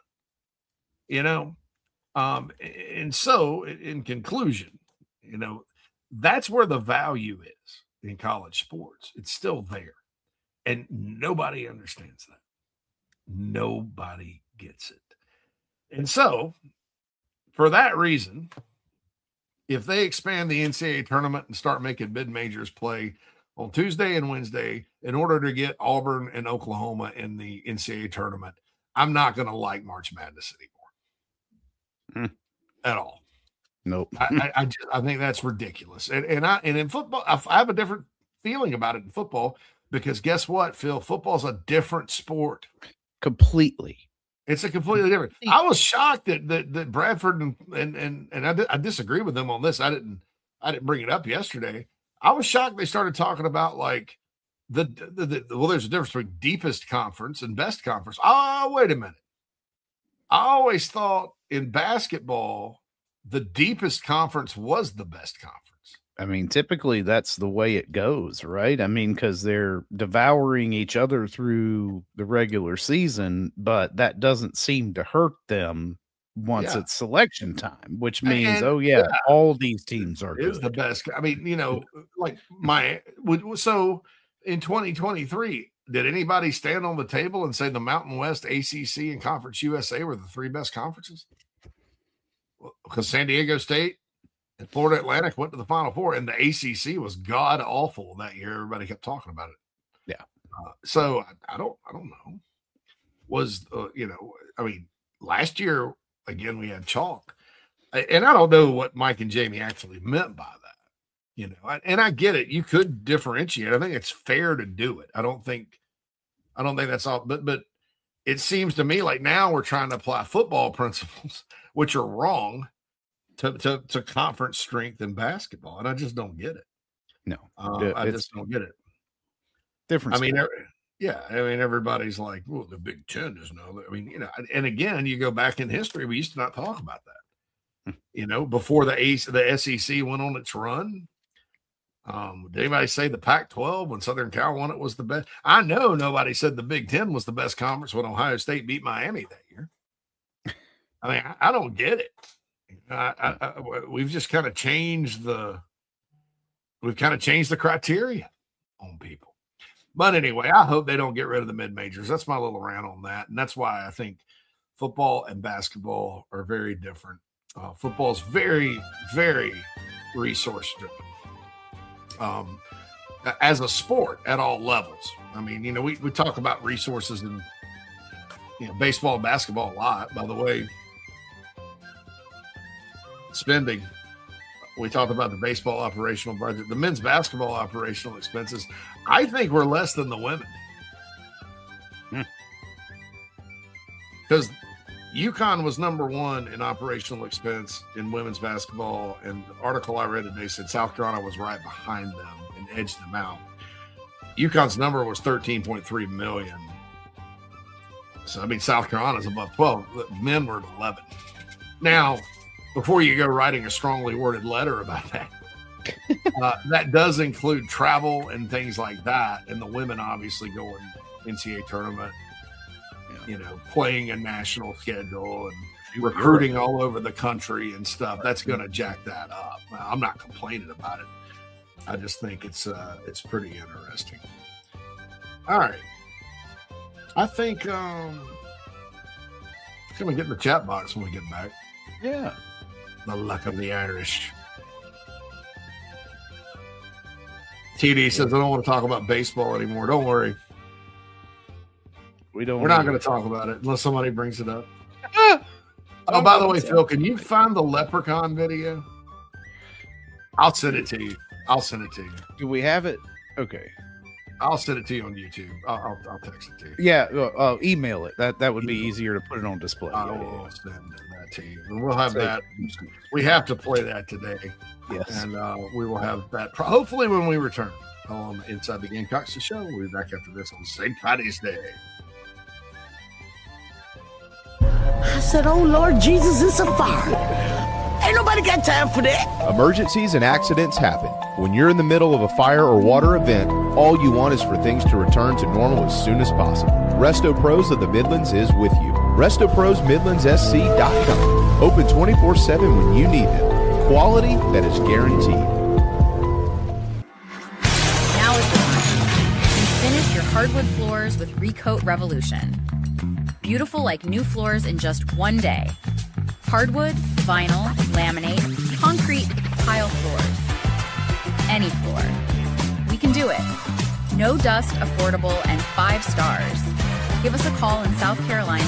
And so in conclusion, that's where the value is in college sports. It's still there. And nobody understands that. Nobody gets it. And so for that reason, if they expand the NCAA tournament and start making mid-majors play on Tuesday and Wednesday in order to get Auburn and Oklahoma in the NCAA tournament, I'm not going to like March Madness anymore at all. Nope. I think that's ridiculous. And in football, I have a different feeling about it in football because guess what, Phil? Football's a different sport. Completely. It's a completely different. I was shocked that Bradford and I disagree with them on this. I didn't bring it up yesterday. I was shocked they started talking about like there's a difference between deepest conference and best conference. Oh, wait a minute. I always thought in basketball, the deepest conference was the best conference. Typically that's the way it goes, right? Because they're devouring each other through the regular season, but that doesn't seem to hurt them once it's selection time, which means, all these teams are good. It's the best. So in 2023, did anybody stand on the table and say the Mountain West, ACC, and Conference USA were the three best conferences? Because San Diego State and Florida Atlantic went to the Final Four, and the ACC was god awful that year. Everybody kept talking about it. Yeah. So I don't know. Last year again we had chalk, and I don't know what Mike and Jamie actually meant by that. And I get it. You could differentiate. I think it's fair to do it. I don't think that's all. But it seems to me like now we're trying to apply football principles, which are wrong, to conference strength in basketball, and I just don't get it. No, I just don't get it. Different. Everybody's like, well, the Big Ten is no. And again, you go back in history, we used to not talk about that. Before the SEC went on its run. Did anybody say the Pac-12 when Southern Cal won it was the best? I know nobody said the Big Ten was the best conference when Ohio State beat Miami that year. I don't get it. We've just kind of changed the criteria on people. But anyway, I hope they don't get rid of the mid-majors. That's my little rant on that. And that's why I think football and basketball are very different. Football is very, very resource-driven as a sport at all levels. We talk about resources in baseball and basketball a lot. By the way, spending. We talked about the baseball operational budget, the men's basketball operational expenses. I think we're less than the women. Because UConn was number one in operational expense in women's basketball. And the article I read today said South Carolina was right behind them and edged them out. UConn's number was $13.3 million. So, South Carolina's above 12. The men were at 11. Now, before you go writing a strongly worded letter about that, That does include travel and things like that. And the women obviously going NCAA tournament, playing a national schedule and recruiting all over the country and stuff. That's going to jack that up. I'm not complaining about it. I just think it's pretty interesting. All right. I think going to get in the chat box when we get back. Yeah. The luck of the Irish. TD says, I don't want to talk about baseball anymore. Don't worry. We're not going to talk about it unless somebody brings it up. Oh, by the way, Phil, can you find the leprechaun video? I'll send it to you. Do we have it? Okay. I'll send it to you on YouTube. I'll text it to you. Yeah, email it. That would be easier to put it on display. I will send that to you. And we'll have that. We have to play that today. Yes. And we will have that hopefully when we return on Inside the Gamecocks show. We'll be back after this on St. Patty's Day. I said, oh, Lord Jesus, it's a fire. Ain't nobody got time for that. Emergencies and accidents happen. When you're in the middle of a fire or water event, all you want is for things to return to normal as soon as possible. Resto Pros of the Midlands is with you. RestoProsMidlandsSC.com. Open 24/7 when you need them. Quality that is guaranteed. Now is the time. Finish your hardwood floors with Recoat Revolution. Beautiful like new floors in just one day. Hardwood, vinyl, laminate, concrete, tile floors. Any floor. We can do it. No dust, affordable, and 5 stars. Give us a call in South Carolina,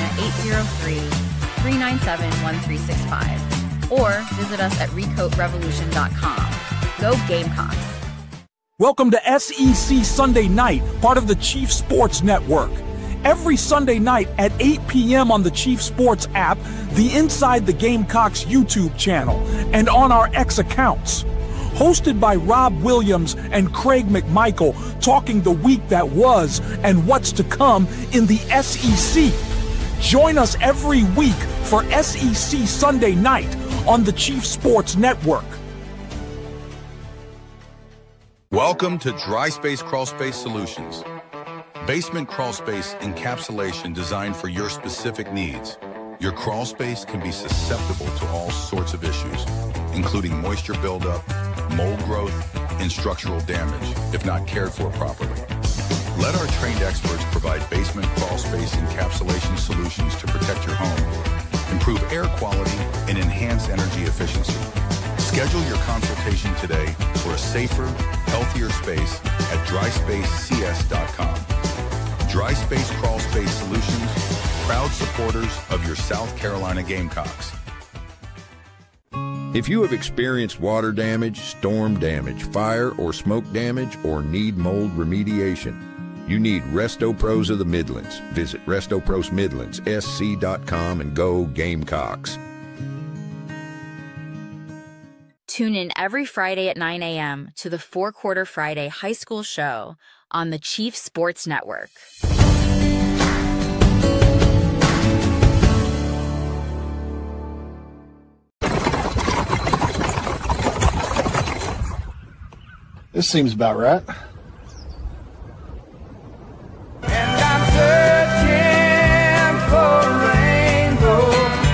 803-397-1365. Or visit us at recoatrevolution.com. Go Gamecocks. Welcome to SEC Sunday Night, part of the Chief Sports Network. Every Sunday night at 8 p.m. on the Chief Sports app, the Inside the Gamecocks YouTube channel, and on our X accounts. Hosted by Rob Williams and Craig McMichael, talking the week that was and what's to come in the SEC. Join us every week for SEC Sunday Night on the Chief Sports Network. Welcome to Dry Space Crawl Space Solutions. Basement crawl space encapsulation designed for your specific needs. Your crawl space can be susceptible to all sorts of issues, including moisture buildup, mold growth, and structural damage if not cared for properly. Let our trained experts provide basement crawl space encapsulation solutions to protect your home, improve air quality, and enhance energy efficiency. Schedule your consultation today for a safer, healthier space at dryspacecs.com. Dry Space Crawl Space Solutions, proud supporters of your South Carolina Gamecocks. If you have experienced water damage, storm damage, fire or smoke damage, or need mold remediation, you need Resto Pros of the Midlands. Visit RestoProsMidlandsSC.com and go Gamecocks. Tune in every Friday at 9 a.m. to the 4 Quarter Friday High School Show on the Chief Sports Network. This seems about right. And I'm searching for a rainbow.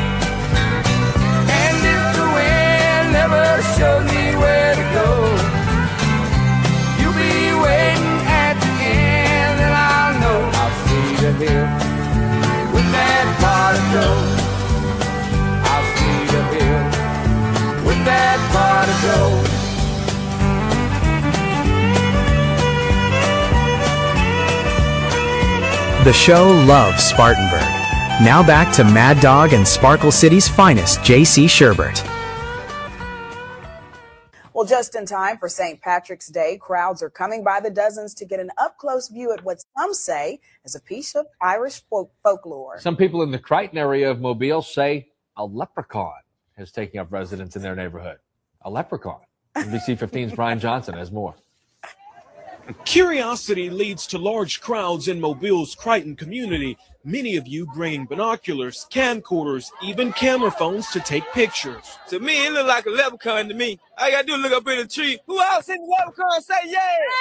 And if the wind never shows me where to go, you'll be waiting at the end, and I'll know I'll see the hill with that pot of gold. I'll see the hill with that pot of gold. The show loves Spartanburg. Now back to Mad Dog and Sparkle City's finest, J.C. Sherbert. Well, just in time for St. Patrick's Day, crowds are coming by the dozens to get an up-close view at what some say is a piece of Irish folklore. Some people in the Crichton area of Mobile say a leprechaun has taken up residence in their neighborhood. A leprechaun. NBC 15's Brian Johnson has more. Curiosity leads to large crowds in Mobile's Crichton community, many of you bringing binoculars, camcorders, even camera phones to take pictures. To me, it look like a leprechaun to me. All you gotta do is look up in the tree. Who else in the leprechaun say yeah?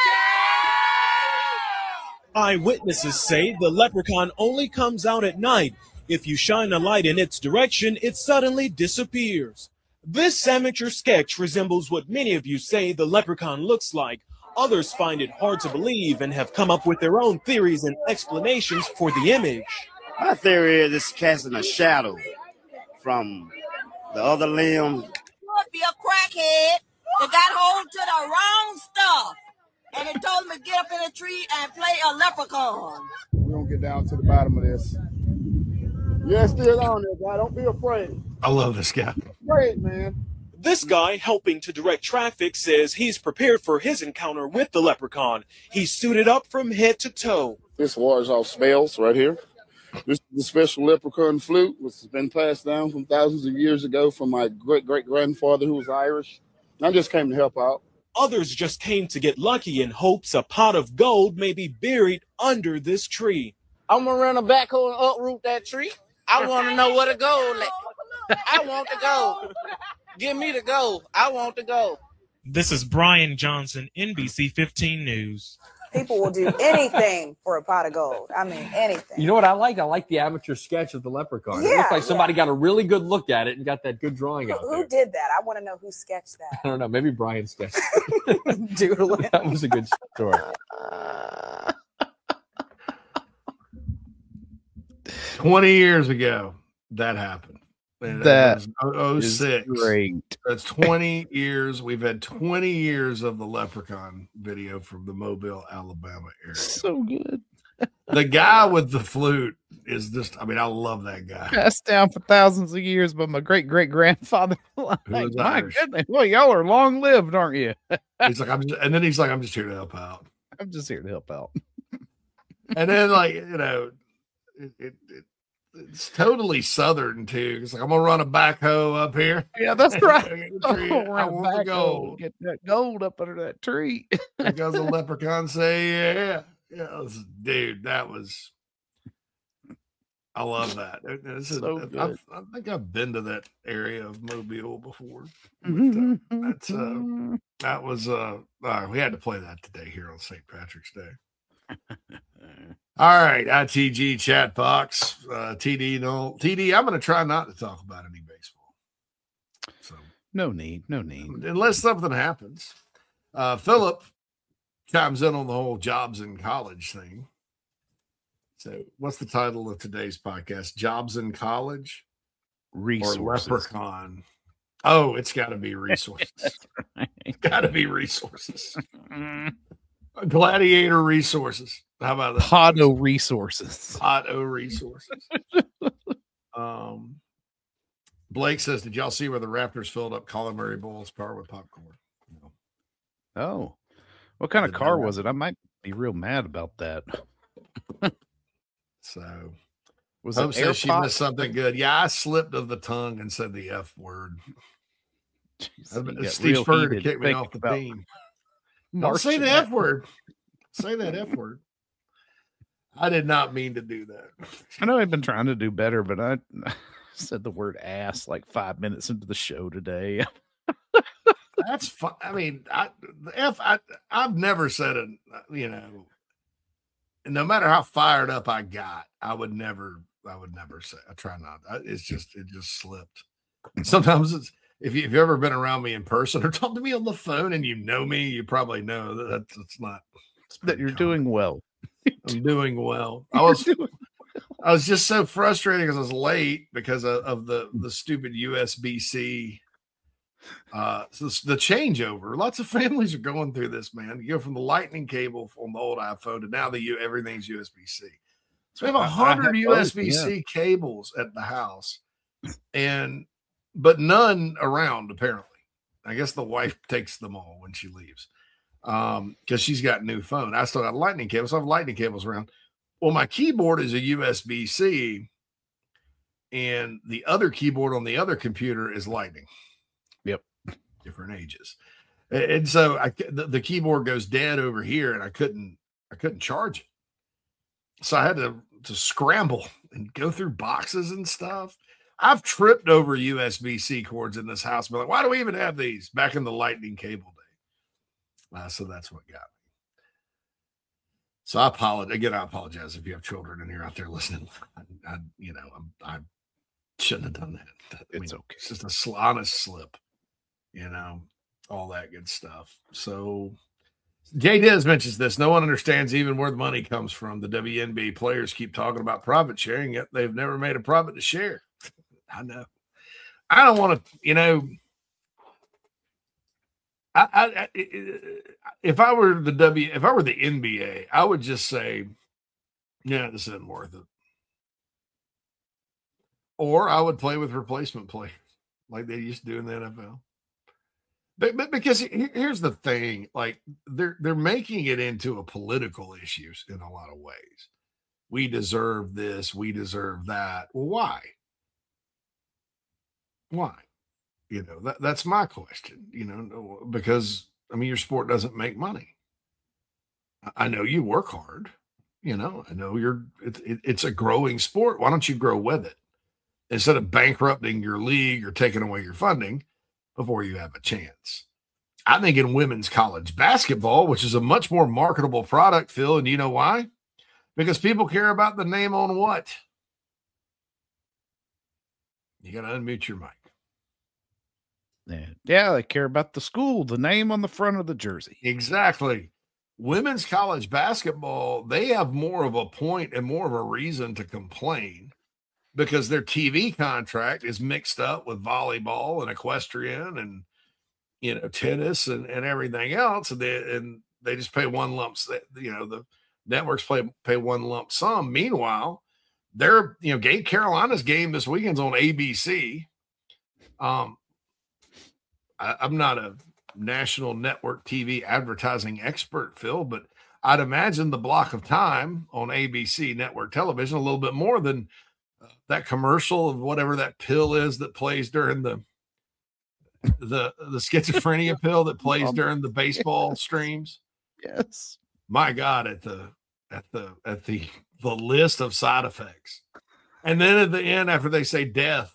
Eyewitnesses say the leprechaun only comes out at night. If you shine a light in its direction, it suddenly disappears. This amateur sketch resembles what many of you say the leprechaun looks like. Others find it hard to believe and have come up with their own theories and explanations for the image. My theory is it's casting a shadow from the other limb. Could be a crackhead that got hold to the wrong stuff. And it told him to get up in a tree and play a leprechaun. We're going to get down to the bottom of this. Yeah, still on there, guy. Don't be afraid. I love this guy. Great, man. This guy helping to direct traffic says he's prepared for his encounter with the leprechaun. He's suited up from head to toe. This wars off smells right here. This is the special leprechaun flute, which has been passed down from thousands of years ago from my great-great-grandfather who was Irish. I just came to help out. Others just came to get lucky in hopes a pot of gold may be buried under this tree. I'm going to run a backhoe and uproot that tree. I want to know where the gold is. I want the gold. Give me the gold. I want the gold. This is Brian Johnson, NBC 15 News. People will do anything for a pot of gold. I mean, anything. You know what I like? I like the amateur sketch of the leprechaun. It looks like somebody got a really good look at it and got that good drawing out there. Who did that? I want to know who sketched that. I don't know. Maybe Brian sketched it. Doodling. That was a good story. 20 years ago, that happened. And that was 06. Great. That's 20 years. We've had 20 years of the leprechaun video from the Mobile, Alabama area. So good. The guy with the flute is just, I mean, I love that guy. Passed down for thousands of years by my great-great-grandfather. Like, my Irish. goodness. Well, y'all are long-lived, aren't you? He's like, I'm just here to help out. I'm just here to help out. And then, like, you know, it's totally Southern too. It's like, I'm gonna run a backhoe up here. Yeah, that's right. I want the gold. Get that gold up under that tree. Because the leprechaun say, dude, that was. I love that. I think I've been to that area of Mobile before. But, that was we had to play that today here on St. Patrick's Day. All right, ITG chat box, TD. No, TD. I'm going to try not to talk about any baseball. So no need, unless something happens. Philip chimes in on the whole jobs in college thing. So, what's the title of today's podcast? Jobs in college, resources, or leprechaun? Oh, it's got to be resources. Right. It's got to be resources. Gladiator resources. How about that? Hotto resources. Hotto resources. Blake says, did y'all see where the Raptors filled up Colin Murray Bowl's car with popcorn? No. Oh, what kind of car was it? I might be real mad about that. So, was Hope it says she AirPods? missed something good. Yeah, I slipped of the tongue and said the F word. Steve Spurrier kicked me off the team. Don't say the F word. Say that F word. I did not mean to do that. I know I've been trying to do better, but I said the word ass like 5 minutes into the show today. That's fine. I mean, I've never said it, you know, no matter how fired up I got, I would never say, I try not. It just slipped. Sometimes if you've ever been around me in person or talked to me on the phone and you know me, you probably know that it's not. That you're doing well. I'm doing well. I was just so frustrated because I was late because of the stupid USB-C. So the changeover. Lots of families are going through this, man. You go from the lightning cable on the old iPhone to now everything's USB-C. So we have 100 USB-C cables at the house, but none around apparently. I guess the wife takes them all when she leaves. Because she's got a new phone. I still got lightning cables. So I have lightning cables around. Well, my keyboard is a USB-C, and the other keyboard on the other computer is lightning. Yep. Different ages. And so the keyboard goes dead over here, and I couldn't charge it. So I had to scramble and go through boxes and stuff. I've tripped over USB-C cords in this house. But like, why do we even have these? Back in the lightning cable day. So that's what got me. So I apologize if you have children and you're out there listening. I shouldn't have done that. It's okay. It's just a honest slip, all that good stuff. So Jay Diz mentions this. No one understands even where the money comes from. The WNBA players keep talking about profit sharing, yet they've never made a profit to share. I know. I don't want to, if I were the NBA, I would just say, yeah, this isn't worth it. Or I would play with replacement players like they used to do in the NFL. But because here's the thing, like they're making it into a political issue in a lot of ways. We deserve this, we deserve that. Well, why? Why? That's my question, because your sport doesn't make money. I know you work hard, I know it's a growing sport. Why don't you grow with it instead of bankrupting your league or taking away your funding before you have a chance? I think in women's college basketball, which is a much more marketable product, Phil, and you know why? Because people care about the name on what? You got to unmute your mic. Yeah, they care about the school, the name on the front of the jersey. Exactly. Women's college basketball, they have more of a point and more of a reason to complain because their TV contract is mixed up with volleyball and equestrian and, tennis and everything else. And they just pay one lump. The networks pay one lump sum. Meanwhile, Carolina's game this weekend's on ABC. I'm not a national network TV advertising expert, Phil, but I'd imagine the block of time on ABC network television a little bit more than that commercial of whatever that pill is that plays during the schizophrenia pill that plays during the baseball streams. Yes. My God, at the list of side effects. And then at the end, after they say death,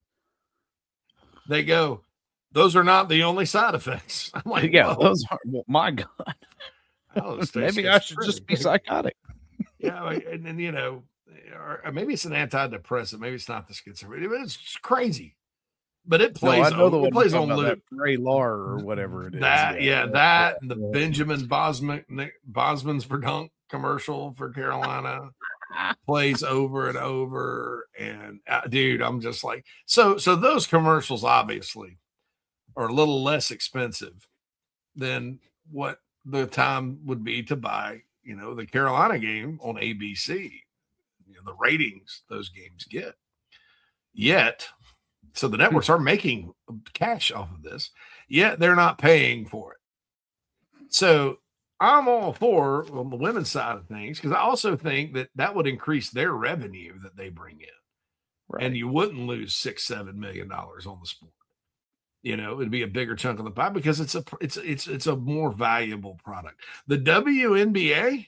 they go, those are not the only side effects. I'm like, yeah, those are, well, my God. Maybe I should just be psychotic. Yeah. And then, or maybe it's an antidepressant. Maybe it's not the schizophrenia, but it's crazy. But it plays, it plays on loop. Vraylar or whatever it is. That and the Benjamin Bosman's for Dunk commercial for Carolina plays over and over. And dude, I'm just like, so those commercials obviously are a little less expensive than what the time would be to buy, the Carolina game on ABC, the ratings those games get. Yet, so the networks are making cash off of this, yet they're not paying for it. So I'm all for on the women's side of things because I also think that would increase their revenue that they bring in. Right. And you wouldn't lose $6-7 million on the sport. It'd be a bigger chunk of the pie because it's a more valuable product. The WNBA,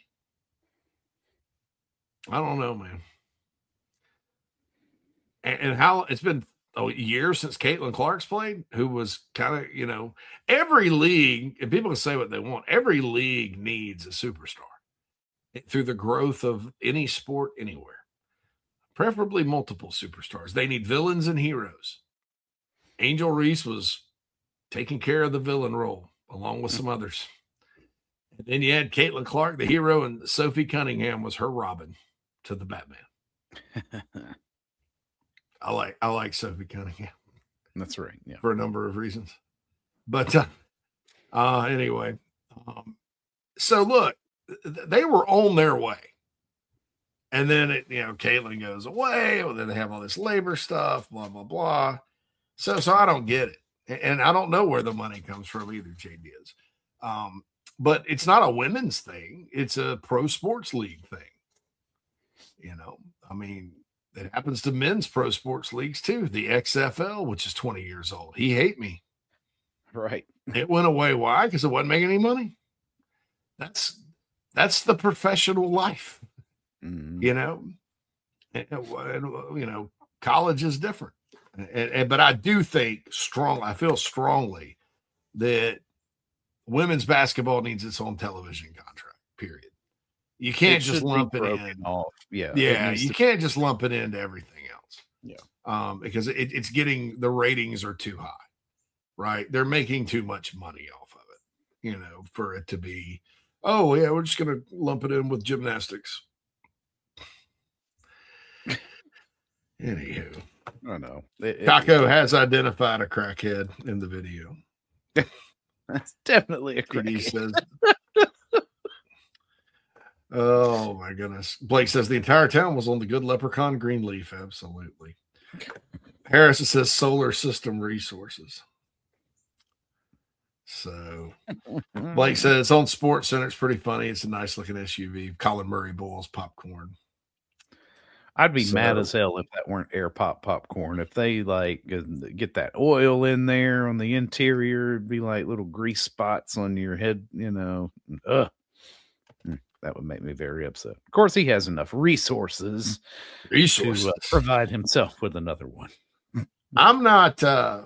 I don't know, man. And how it's been a year since Caitlin Clark's played, who was kind of, every league, and people can say what they want, every league needs a superstar through the growth of any sport anywhere, preferably multiple superstars. They need villains and heroes. Angel Reese was taking care of the villain role along with some others. And then you had Caitlin Clark, the hero, and Sophie Cunningham was her Robin to the Batman. I like Sophie Cunningham. That's right. Yeah. For a number of reasons. But anyway, so look, they were on their way. And then Caitlin goes away. Well, then they have all this labor stuff, blah, blah, blah. So I don't get it. And I don't know where the money comes from either, JD is. But it's not a women's thing. It's a pro sports league thing. It happens to men's pro sports leagues too. The XFL, which is 20 years old. He hate me. Right. It went away. Why? Because it wasn't making any money. That's the professional life. You know, college is different. But I do think I feel strongly that women's basketball needs its own television contract, period. You can't just lump it in. Yeah. You can't just lump it into everything else. Yeah. Because it's getting, the ratings are too high, right? They're making too much money off of it, for it to be, oh yeah, we're just going to lump it in with gymnastics. Anywho. I know. Taco has identified a crackhead in the video. That's definitely a crackhead. He says, oh my goodness. Blake says the entire town was on the good leprechaun green leaf. Absolutely. Harris says solar system resources. So Blake says it's on Sports Center. It's pretty funny. It's a nice looking SUV. Colin Murray boils popcorn. I'd be mad as hell if that weren't air popcorn. If they get that oil in there on the interior, it'd be like little grease spots on your head, That would make me very upset. Of course, he has enough resources. To provide himself with another one. I'm not. I'm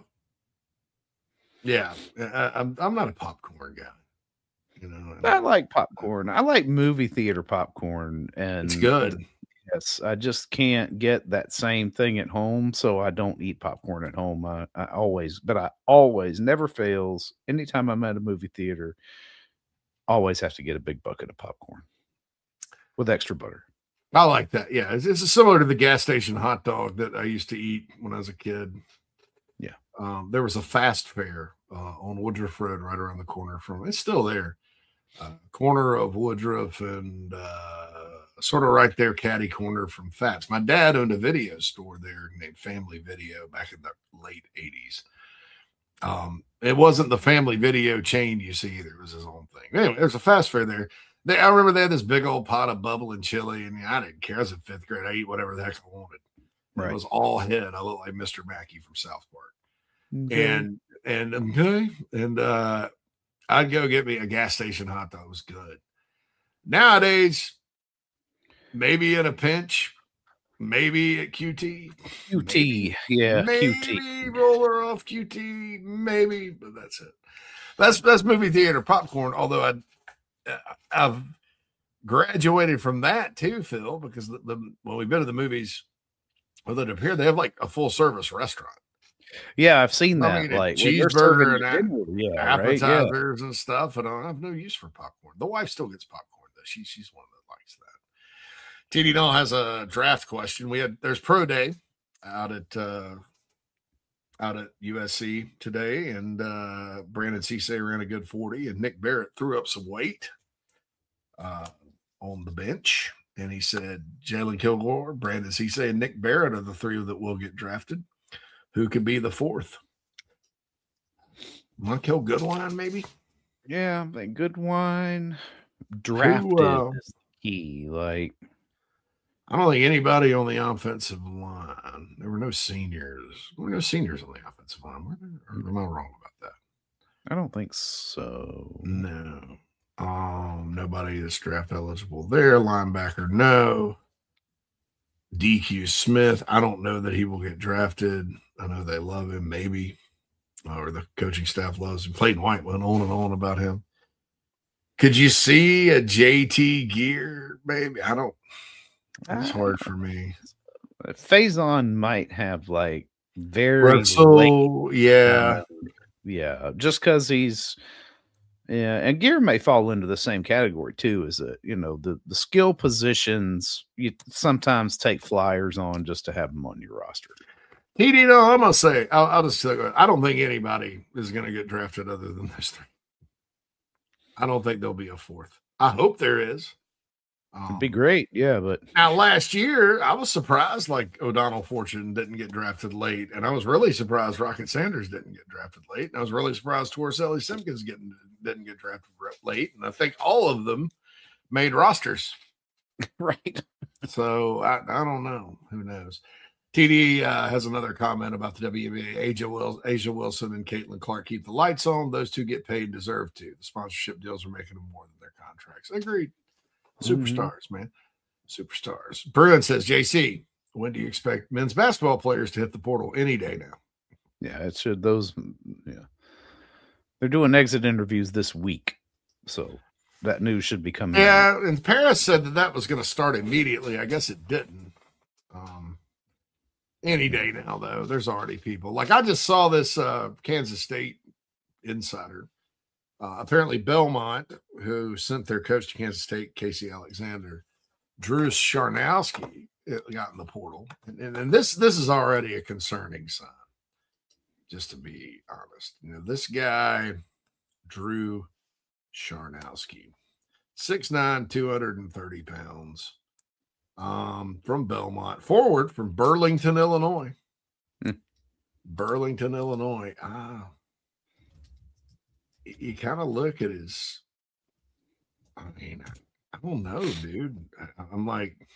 not a popcorn guy. I like popcorn. I like movie theater popcorn, and it's good. Yes, I just can't get that same thing at home, so I don't eat popcorn at home. I always never fails. Anytime I'm at a movie theater, always have to get a big bucket of popcorn with extra butter. I like that. Yeah, it's similar to the gas station hot dog that I used to eat when I was a kid. Yeah, there was a Fast Fare on Woodruff Road right around the corner from. It's still there, corner of Woodruff and. Sort of right there, caddy corner from Fats. My dad owned a video store there named Family Video back in the late 80s. It wasn't the Family Video chain you see either. It was his own thing. Anyway, there's a Fast Fare there. I remember they had this big old pot of bubbling chili, and I didn't care. I was in 5th grade. I ate whatever the heck I wanted. Right. It was all head. I looked like Mr. Mackey from South Park. Okay. And I'd go get me a gas station hot dog. It was good. Nowadays, maybe in a pinch, maybe at QT. Maybe QT. Roller off QT, maybe, but that's it. That's movie theater popcorn, although I've graduated from that too, Phil, because when we've been to the movies, well, it appears they have like a full service restaurant. Yeah, I've seen that. I mean, like cheeseburger and appetizers and stuff, and I have no use for popcorn. The wife still gets popcorn though. She's one that likes that. TD Null has a draft question. There's pro day out at USC today, and Brandon Cisse ran a good 40, and Nick Barrett threw up some weight on the bench, and he said Jalen Kilgore, Brandon Cisse, and Nick Barrett are the three that will get drafted. Who could be the fourth? Monkel Goodwine, maybe? Yeah, I think Goodwine drafted is key. Like, I don't think anybody on the offensive line. There were no seniors. There were no seniors on the offensive line. Or am I wrong about that? I don't think so. No. Nobody that's draft eligible there. Linebacker, no. DQ Smith, I don't know that he will get drafted. I know they love him, maybe. Or the coaching staff loves him. Clayton White went on and on about him. Could you see a JT Gear, maybe? I don't. It's hard for me. Faison might have like very late. Yeah. Just because he's and Gear may fall into the same category too, is that the skill positions you sometimes take flyers on just to have them on your roster. TD, no, I'm gonna say I'll just say I don't think anybody is gonna get drafted other than this three. I don't think there'll be a fourth. I hope there is. It'd be great, yeah. But now last year, I was surprised like O'Donnell Fortune didn't get drafted late, and I was really surprised Rocket Sanders didn't get drafted late, and I was really surprised Torricelli Simpkins didn't get drafted late, and I think all of them made rosters. Right. So I don't know. Who knows? TD has another comment about the WNBA. Asia Wilson and Caitlin Clark keep the lights on. Those two get paid, deserve to. The sponsorship deals are making them more than their contracts. Agreed. Superstars, man. Superstars. Bruin says, JC, when do you expect men's basketball players to hit the portal? Any day now. Yeah, it should. They're doing exit interviews this week. So that news should be coming out. And Paris said that was going to start immediately. I guess it didn't. Any day now, though. There's already people. Like, I just saw this Kansas State insider. Apparently Belmont, who sent their coach to Kansas State, Casey Alexander, Drew Sharnowski, got in the portal. And this is already a concerning sign, just to be honest. This guy, Drew Sharnowski, 6'9", 230 pounds. From Belmont, forward from Burlington, Illinois. Burlington, Illinois. You kind of look at his, I don't know, dude. I'm like,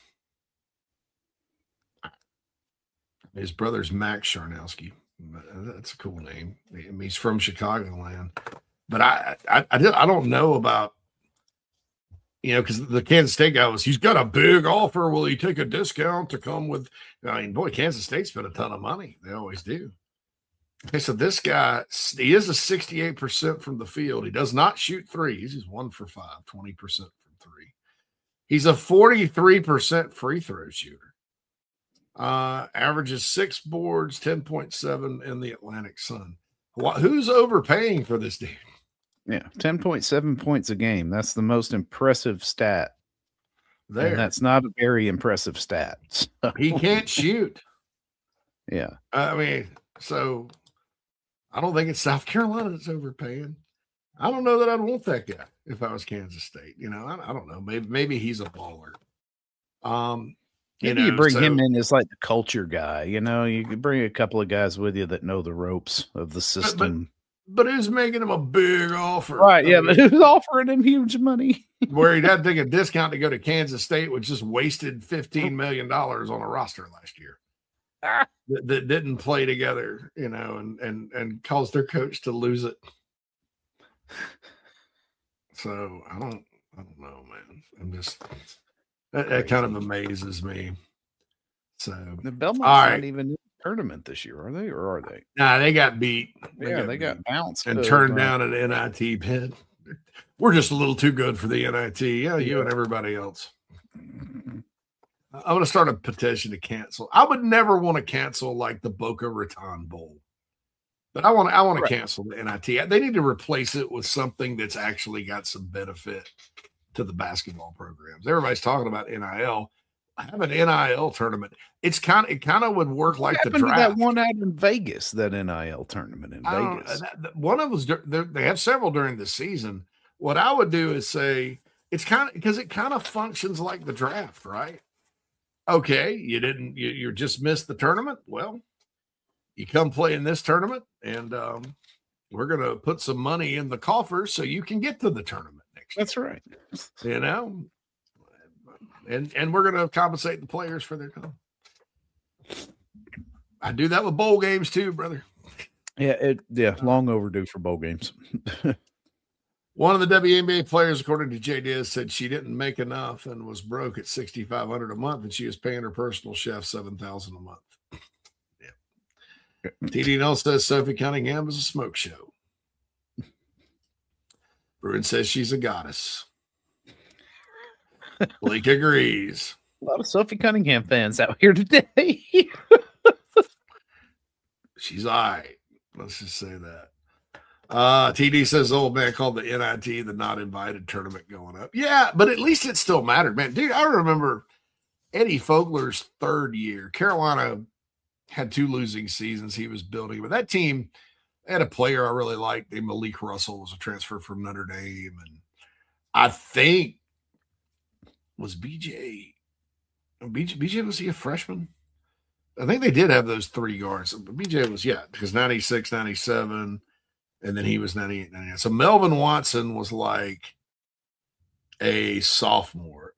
his brother's Max Sharnowski. That's a cool name. He's from Chicagoland. But I don't know about, because the Kansas State guy he's got a big offer. Will he take a discount to come with? Kansas State spent a ton of money. They always do. Okay, so this guy, he is a 68% from the field. He does not shoot threes. He's 1 for 5, 20% from three. He's a 43% free throw shooter. Averages 6 boards, 10.7 in the Atlantic Sun. Who's overpaying for this dude? Yeah, 10.7 points a game. That's the most impressive stat. There. And that's not a very impressive stat. So. He can't shoot. Yeah. So I don't think it's South Carolina that's overpaying. I don't know that I'd want that guy if I was Kansas State. I don't know. Maybe he's a baller. Maybe you bring him in as like the culture guy. You could bring a couple of guys with you that know the ropes of the system. But who's making him a big offer? Right, yeah, but who's offering him huge money? Where he'd have to take a discount to go to Kansas State, which just wasted $15 million on a roster last year. That didn't play together, and caused their coach to lose it. So I don't know, man. I'm just that kind of amazes me. So the Belmont's not even in the tournament this year, are they? Or are they? Nah, they got beat. They got bounced and turned down an NIT bid. We're just a little too good for the NIT. Yeah, you and everybody else. I'm going to start a petition to cancel. I would never want to cancel like the Boca Raton Bowl, but I want to cancel the NIT. They need to replace it with something that's actually got some benefit to the basketball programs. Everybody's talking about NIL. I have an NIL tournament. It kind of would work like the draft. That one out in Vegas, that NIL tournament in Vegas. One of those, they have several during the season. What I would do is say it's because it kind of functions like the draft, right? Okay, you just missed the tournament. Well, you come play in this tournament, and we're going to put some money in the coffers so you can get to the tournament next year. That's right. And we're going to compensate the players for their time. I do that with bowl games too, brother. Yeah, long overdue for bowl games. One of the WNBA players, according to Jay Diaz, said she didn't make enough and was broke at $6,500 a month, and she was paying her personal chef $7,000 a month. Yeah. TD Nell says Sophie Cunningham is a smoke show. Bruin says she's a goddess. Blake agrees. A lot of Sophie Cunningham fans out here today. She's all right. Let's just say that. TD says old man called the NIT the not invited tournament going up. Yeah, but at least it still mattered, man. Dude, I remember Eddie Fogler's third year. Carolina had 2 losing seasons he was building, but that team had a player I really liked named Malik Russell, was a transfer from Notre Dame. And I think was BJ, was he a freshman? I think they did have those 3 guards. BJ was, because 96, 97, and then he was 98, 99. So Melvin Watson was like a sophomore.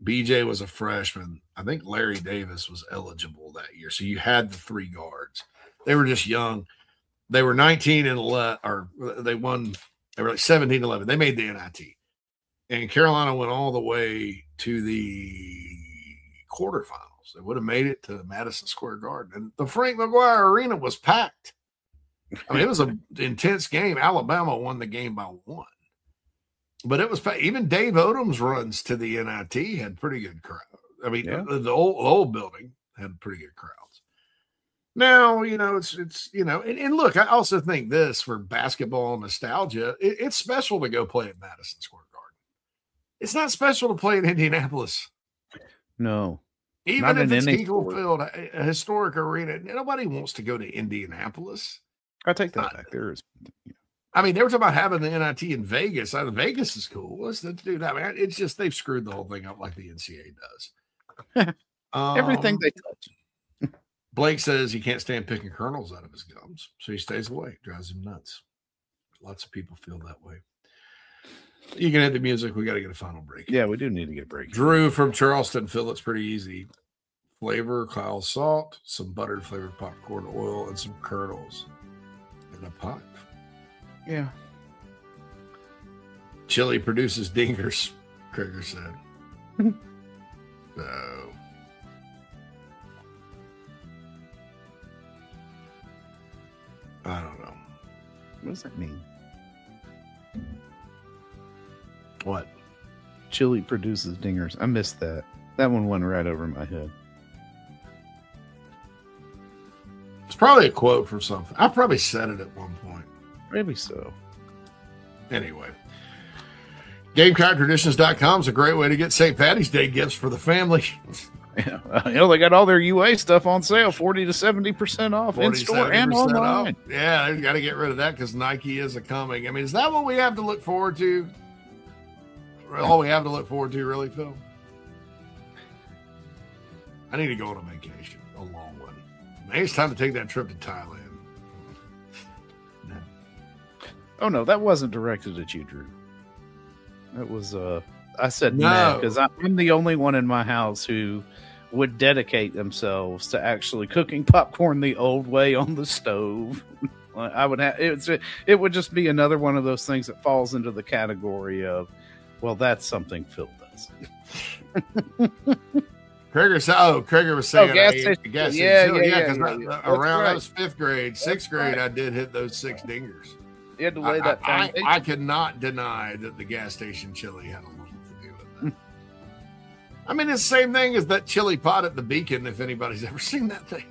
BJ was a freshman. I think Larry Davis was eligible that year. So you had the 3 guards. They were just young. They were 19 and 11, or they won. They were like 17-11. They made the NIT. And Carolina went all the way to the quarterfinals. They would have made it to Madison Square Garden. And the Frank McGuire Arena was packed. I mean, it was an intense game. Alabama won the game by 1. But it was even Dave Odom's runs to the NIT had pretty good crowd. I mean, the old building had pretty good crowds. Now, it's and look, I also think this for basketball nostalgia, it's special to go play at Madison Square Garden. It's not special to play in Indianapolis. No. Even if it's Eagle Field, a historic arena, nobody wants to go to Indianapolis. I take that back. There is. I mean, they were talking about having the NIT in Vegas. Vegas is cool. Let's do that. I mean, it's just they've screwed the whole thing up like the NCAA does. Everything they touch. Blake says he can't stand picking kernels out of his gums, so he stays away. Drives him nuts. Lots of people feel that way. You can hit the music. We got to get a final break. Yeah, we do need to get a break. Drew from Charleston. Phil, it's pretty easy. Flavor, Kyle salt, some buttered flavored popcorn oil, and some kernels in a pot. Yeah. Chili produces dingers, Krager said. So. I don't know. What does that mean? What? Chili produces dingers. I missed that. That one went right over my head. It's probably a quote from something. I probably said it at one point. Maybe so. Anyway. GamecockTraditions.com is a great way to get St. Patty's Day gifts for the family. Yeah, they got all their UA stuff on sale, 40 to 70% off in store and online. Off. Yeah, they've got to get rid of that because Nike is coming. I mean, is that what we have to look forward to? All we have to look forward to, really, Phil? I need to go on a vacation, a long one. Maybe it's time to take that trip to Thailand. Oh no, that wasn't directed at you, Drew. That was I said no because I'm the only one in my house who would dedicate themselves to actually cooking popcorn the old way on the stove. I would have it would just be another one of those things that falls into the category of, well, that's something Phil does. Krager was saying, gas station. Yeah, because around I was 5th grade, 6th grade, I did hit those 6 dingers. You had to lay that foundation. I could not deny that the gas station chili had a little to do with that. I mean, it's the same thing as that chili pot at the Beacon, if anybody's ever seen that thing.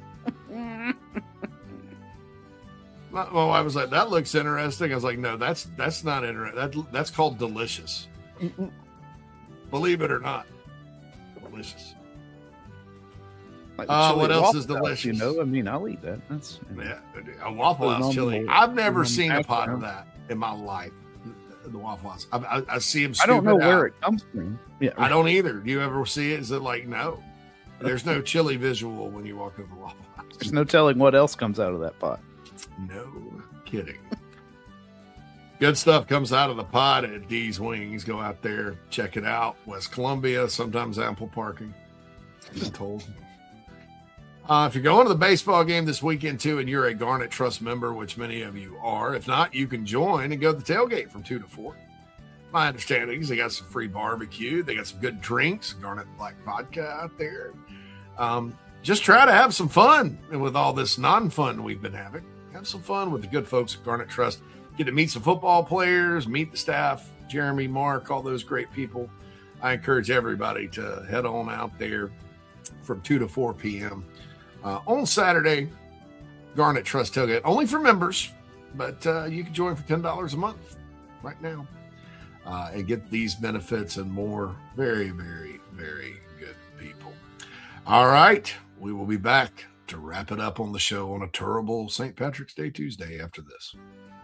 Well, I was like, that looks interesting. I was like, no, that's not interesting. That's called delicious. Believe it or not. Delicious. Like what else is delicious? I mean, I'll eat that. That's a Waffle House chili. I've never seen a pot of that in my life. The Waffle House. I see them. I don't know where it comes from. Yeah, I don't either. Do you ever see it? Is it like no? There's no chili visual when you walk into the Waffle House. There's no telling what else comes out of that pot. No kidding. Good stuff comes out of the pot at D's Wings. Go out there, check it out. West Columbia, sometimes ample parking. I've been told. If you're going to the baseball game this weekend, too, and you're a Garnet Trust member, which many of you are, if not, you can join and go to the tailgate from 2 to 4. My understanding is they got some free barbecue. They got some good drinks, Garnet Black Vodka out there. Just try to have some fun with all this non-fun we've been having. Have some fun with the good folks at Garnet Trust. Get to meet some football players, meet the staff, Jeremy, Mark, all those great people. I encourage everybody to head on out there from 2 to 4 p.m. On Saturday, Garnet Trust Tailgate, only for members, but you can join for $10 a month right now and get these benefits and more. Very, very, very good people. All right, we will be back to wrap it up on the show on a terrible St. Patrick's Day Tuesday after this.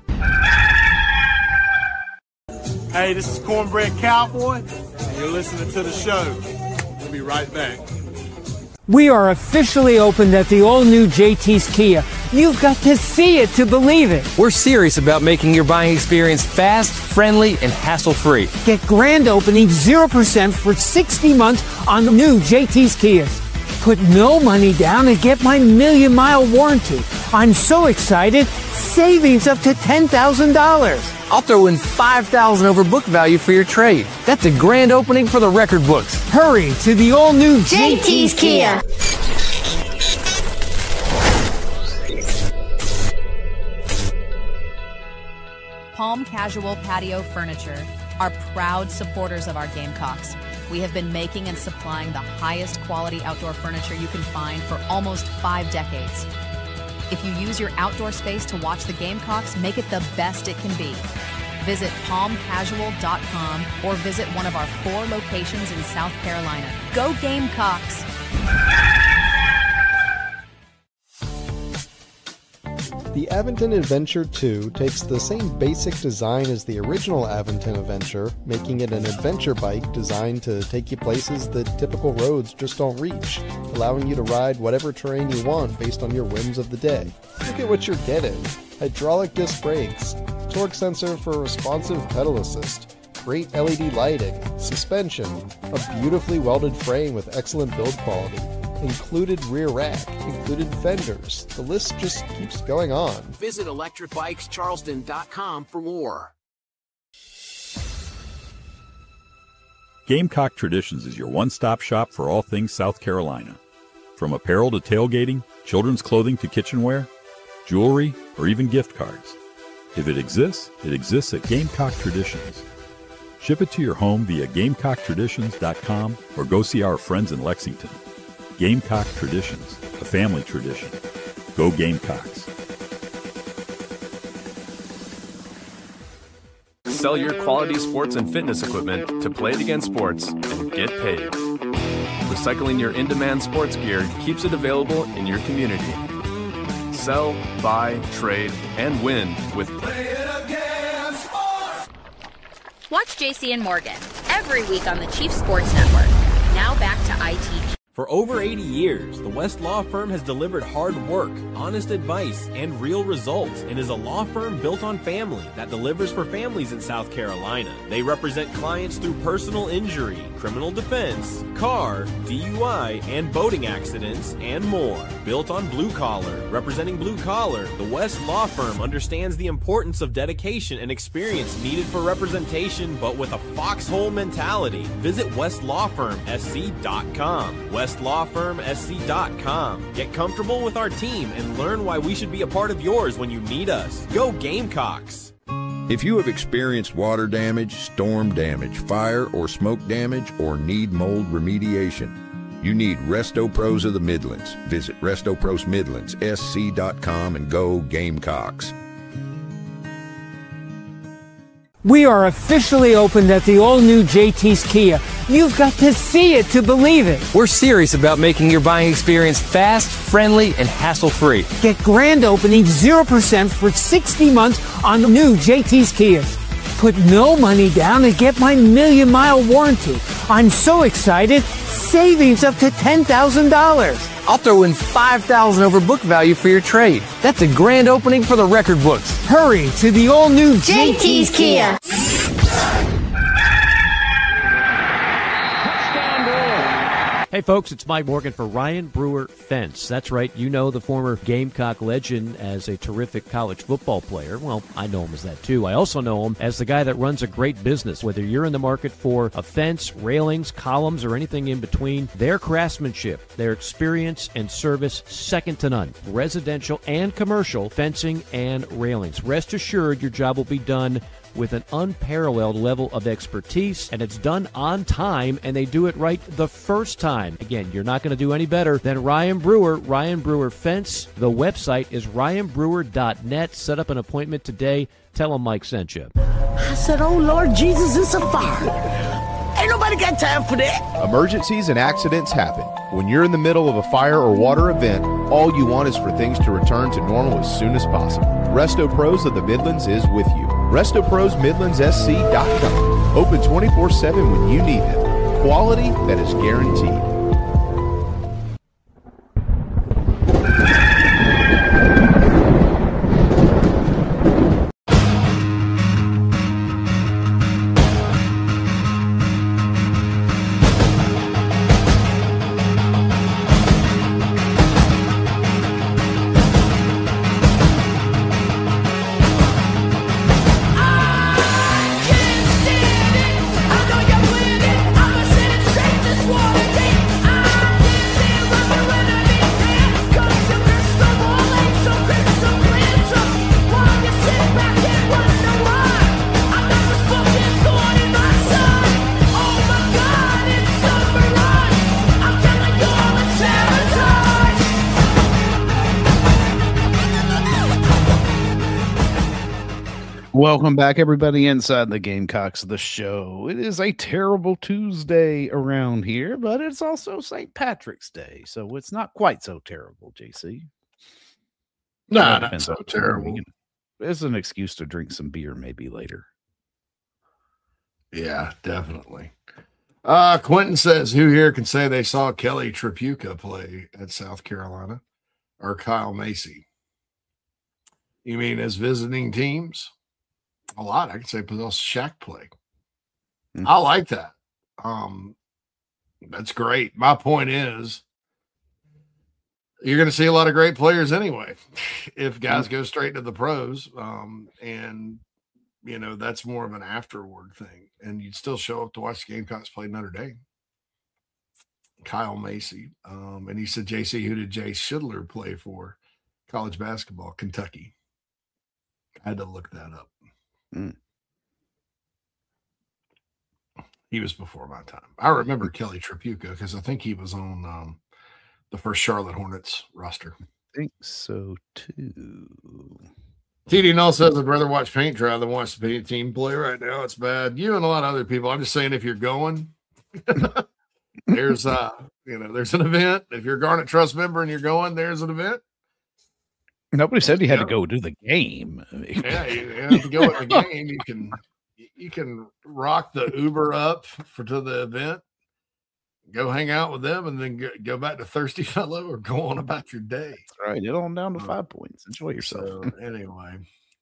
Hey, this is Cornbread Cowboy, and you're listening to the show. We'll be right back. We are officially opened at the all-new JT's Kia You've got to see it to believe it. We're serious about making your buying experience fast, friendly, and hassle-free. Get grand opening 0% for 60 months on the new JT's Kias. Put no money down and get my 1,000,000-mile warranty. I'm so excited. Savings up to $10,000. I'll throw in $5,000 over book value for your trade. That's a grand opening for the record books. Hurry to the all-new JT's Kia. Palm Casual Patio Furniture are proud supporters of our Gamecocks. We have been making and supplying the highest quality outdoor furniture you can find for almost 5 decades. If you use your outdoor space to watch the Gamecocks, make it the best it can be. Visit palmcasual.com or visit one of our 4 locations in South Carolina. Go Gamecocks! The Aventon Adventure 2 takes the same basic design as the original Aventon Adventure, making it an adventure bike designed to take you places that typical roads just don't reach, allowing you to ride whatever terrain you want based on your whims of the day. Look at what you're getting. Hydraulic disc brakes, torque sensor for responsive pedal assist, great LED lighting, suspension, a beautifully welded frame with excellent build quality, included rear rack, included fenders. The list just keeps going on. Visit electricbikescharleston.com for more. Gamecock Traditions is your one-stop shop for all things South Carolina. From apparel to tailgating, children's clothing to kitchenware, jewelry, or even gift cards. If it exists at Gamecock Traditions. Ship it to your home via GamecockTraditions.com or go see our friends in Lexington. Gamecock Traditions, a family tradition. Go Gamecocks. Sell your quality sports and fitness equipment to Play It Again Sports and get paid. Recycling your in-demand sports gear keeps it available in your community. Sell, buy, trade, and win with Play It Again Sports. Watch JC and Morgan every week on the Chief Sports Network. Now back to ITG. For over 80 years, the West Law Firm has delivered hard work, honest advice, and real results, and is a law firm built on family that delivers for families in South Carolina. They represent clients through personal injury, criminal defense, car, DUI, and boating accidents, and more. Built on blue collar, representing blue collar, the West Law Firm understands the importance of dedication and experience needed for representation, but with a foxhole mentality. Visit westlawfirmsc.com. westlawfirmsc.com. Get comfortable with our team and learn why we should be a part of yours when you need us. Go Gamecocks! If you have experienced water damage, storm damage, fire or smoke damage, or need mold remediation, you need Resto Pros of the Midlands. Visit RestoProsMidlandsSC.com and go Gamecocks. We are officially opened at the all-new JT's Kia. You've got to see it to believe it. We're serious about making your buying experience fast, friendly, and hassle-free. Get grand opening 0% for 60 months on the new JT's Kias. Put no money down and get my 1,000,000-mile warranty. I'm so excited. Savings up to $10,000. I'll throw in $5,000 over book value for your trade. That's a grand opening for the record books. Hurry to the all-new JT's Kia. Hey folks, it's Mike Morgan for Ryan Brewer Fence. That's right, you know the former Gamecock legend as a terrific college football player. Well, I know him as that too. I also know him as the guy that runs a great business. Whether you're in the market for a fence, railings, columns, or anything in between, their craftsmanship, their experience and service, second to none. Residential and commercial fencing and railings. Rest assured your job will be done with an unparalleled level of expertise, and it's done on time, and they do it right the first time. Again, you're not going to do any better than Ryan Brewer, Ryan Brewer Fence. The website is ryanbrewer.net. Set up an appointment today. Tell him Mike sent you. I said, oh, Lord Jesus, it's a fire. Ain't nobody got time for that. Emergencies and accidents happen. When you're in the middle of a fire or water event, all you want is for things to return to normal as soon as possible. Resto Pros of the Midlands is with you. RestoProsMidlandsSC.com. Open 24/7 when you need them. Quality that is guaranteed. Welcome back, everybody, inside the Gamecocks of the show. It is a terrible Tuesday around here, but it's also St. Patrick's Day, so it's not quite so terrible, JC. No, not so terrible. It's an excuse to drink some beer maybe later. Yeah, definitely. Quentin says, who here can say they saw Kelly Tripucka play at South Carolina or Kyle Macy? You mean as visiting teams? A lot. I can say Shaq play. Mm-hmm. I like that. That's great. My point is, you're going to see a lot of great players anyway if guys go straight to the pros. And, you know, that's more of an afterward thing. And you'd still show up to watch the Gamecocks play Notre Dame. Kyle Macy. And he said, JC, who did Jay Shidler play for? College basketball, Kentucky. I had to look that up. He was before my time. I remember Kelly Tripucka because I think he was on the first Charlotte Hornets roster. I think so too. TD Null says I'd rather watch paint dry than watch the paint team play right now. It's bad. You and a lot of other people. I'm just saying, if you're going, there's there's an event. If you're a Garnet Trust member and you're going, there's an event. Nobody said you had to go to the game. Yeah, you have to go to the game. You can rock the Uber up to the event, go hang out with them, and then go back to Thirsty Fellow or go on about your day. That's right. Get on down to 5 points. Enjoy yourself. So, anyway,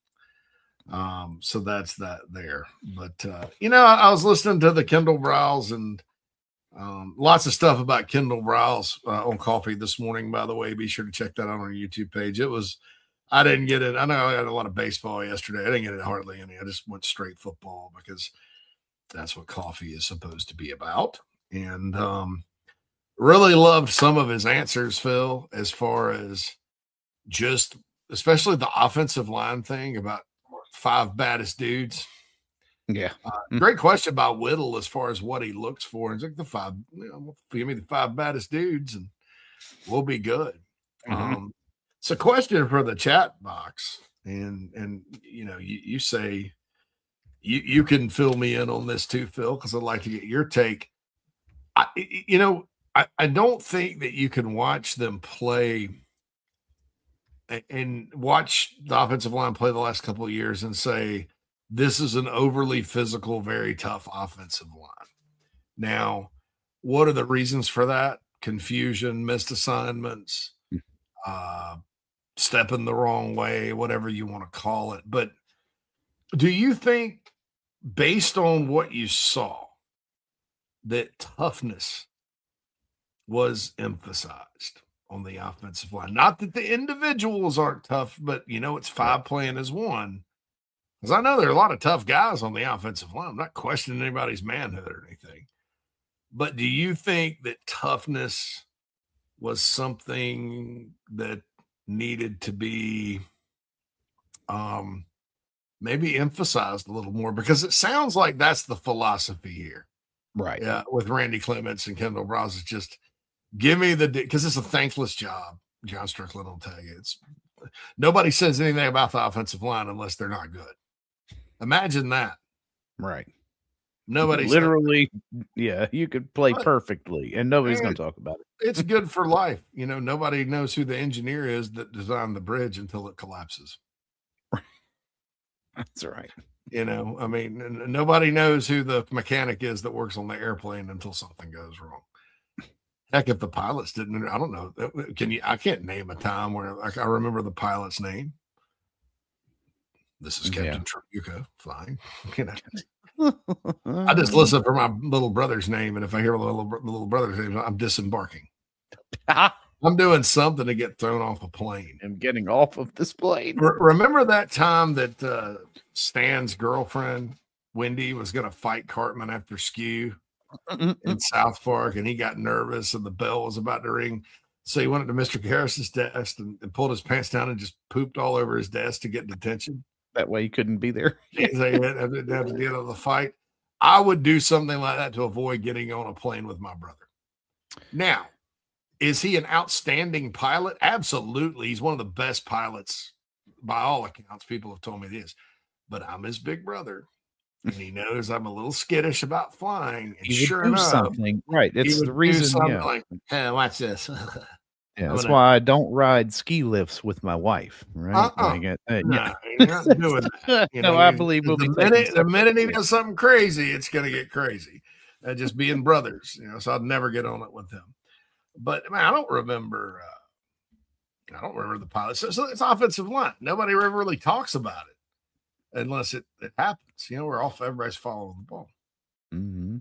so that's that there. But I was listening to the Kendall Browse and lots of stuff about Kendall Browse on Coffee this morning, by the way. Be sure to check that out on our YouTube page. I didn't get it. I know I had a lot of baseball yesterday. I didn't get it hardly any. I just went straight football because that's what Coffee is supposed to be about. And really loved some of his answers, Phil, as far as just, especially the offensive line thing about 5 baddest dudes. Yeah. Great question about Whittle as far as what he looks for. It's like give me the 5 baddest dudes and we'll be good. Mm-hmm. It's a question for the chat box. And you say you can fill me in on this too, Phil, because I'd like to get your take. I don't think that you can watch them play and watch the offensive line play the last couple of years and say, this is an overly physical, very tough offensive line. Now, what are the reasons for that? Confusion, missed assignments, stepping the wrong way, whatever you want to call it. But do you think, based on what you saw, that toughness was emphasized on the offensive line? Not that the individuals aren't tough, but, it's 5 playing as one. Because I know there are a lot of tough guys on the offensive line. I'm not questioning anybody's manhood or anything. But do you think that toughness was something that needed to be maybe emphasized a little more? Because it sounds like that's the philosophy here. Right. Yeah, with Randy Clements and Kendall Browse. It's just give me because it's a thankless job. John Strickland will tell you. Nobody says anything about the offensive line unless they're not good. Imagine that. Right. Nobody literally, you could play perfectly and nobody's going to talk about it. It's good for life. Nobody knows who the engineer is that designed the bridge until it collapses. That's right. Nobody knows who the mechanic is that works on the airplane until something goes wrong. Heck, if the pilots didn't, I don't know. I can't name a time where I remember the pilot's name. This is Captain Tripucka flying. I just listen for my little brother's name, and if I hear the little brother's name, I'm disembarking. I'm doing something to get thrown off a plane. I'm getting off of this plane. Remember that time that Stan's girlfriend, Wendy, was going to fight Cartman after Skew in South Park, and he got nervous, and the bell was about to ring. So he went up to Mr. Garris's desk and pulled his pants down and just pooped all over his desk to get detention. That way he couldn't be there. They had to deal with the fight. I would do something like that to avoid getting on a plane with my brother. Now, is he an outstanding pilot? Absolutely. He's one of the best pilots by all accounts. People have told me this. but I'm his big brother. And he knows I'm a little skittish about flying. And He would sure do enough, something. Right. he It's would the do reason. something Yeah. like, hey, watch this. Yeah, that's why I don't ride ski lifts with my wife. Right. Like, No, you're not doing that. You know, I believe we'll be the minute he does something crazy, it's going to get crazy. Just being brothers, you know, so I'd never get on it with him. But man, I don't remember the pilot. So it's offensive line. Nobody ever really talks about it unless it happens. You know, everybody's following the ball. Mm-hmm.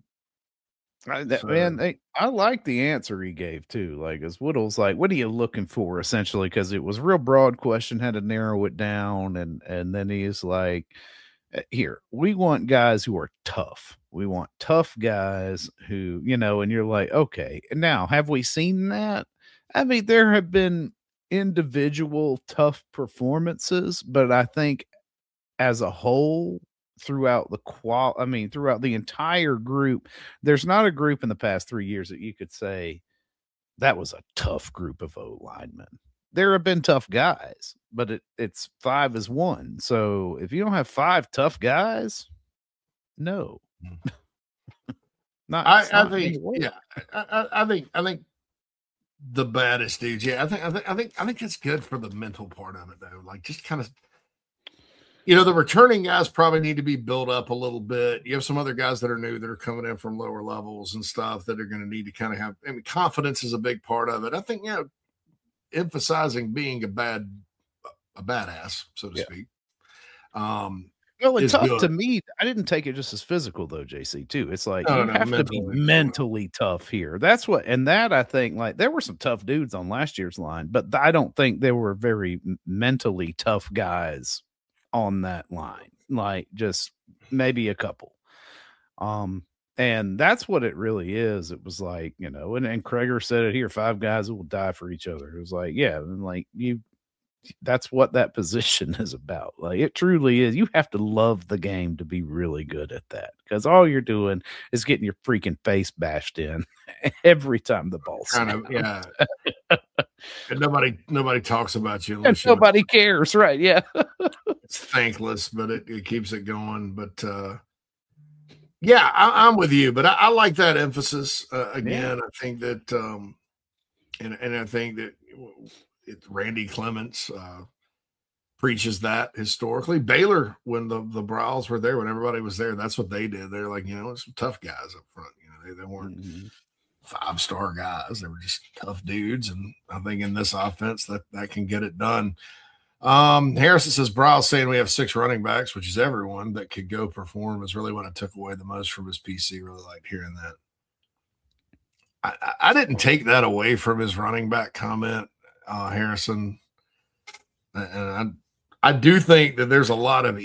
I like the answer he gave too. Like, as Whittle's like, what are you looking for essentially? Because it was a real broad question, had to narrow it down, and then he's like, here, we want guys who are tough. We want tough guys who, you know, and you're like, okay, and now have we seen that? I mean, there have been individual tough performances, but I think as a whole, throughout the entire group, there's not a group in the past 3 years that you could say that was a tough group of O linemen. There have been tough guys, but it's 5 as 1. So if you don't have 5 tough guys, no. I think the baddest dudes. Yeah, I think it's good for the mental part of it though. Like, just kind of, you know, the returning guys probably need to be built up a little bit. You have some other guys that are new that are coming in from lower levels and stuff that are going to need to kind of have, I mean, confidence is a big part of it. I think, you know, emphasizing being a badass, so to speak. Well, it's tough to me. I didn't take it just as physical though, JC, too. It's like you have to be mentally tough here. That's what, and that I think, like, there were some tough dudes on last year's line, but I don't think there were very mentally tough guys on that line. Like, just maybe a couple. And that's what it really is. It was like, you know, and Kreger said it here, 5 guys that will die for each other. It was like, yeah, and like that's what that position is about. Like, it truly is. You have to love the game to be really good at that, because all you're doing is getting your freaking face bashed in every time the ball's yeah. And nobody talks about you. And nobody cares, right? Yeah. It's thankless, but it keeps it going. But yeah, I'm with you. But I like that emphasis. Again, yeah. I think that, and I think that Randy Clements preaches that historically. Baylor, when the Browns were there, when everybody was there, that's what they did. They're like, you know, some tough guys up front. You know, they weren't 5-star guys. They were just tough dudes. And I think in this offense that can get it done. Harrison says Browse saying we have 6 running backs, which is everyone that could go perform, is really what I took away the most from his PC. Really liked hearing that. I didn't take that away from his running back comment, Harrison. And I do think that there's a lot of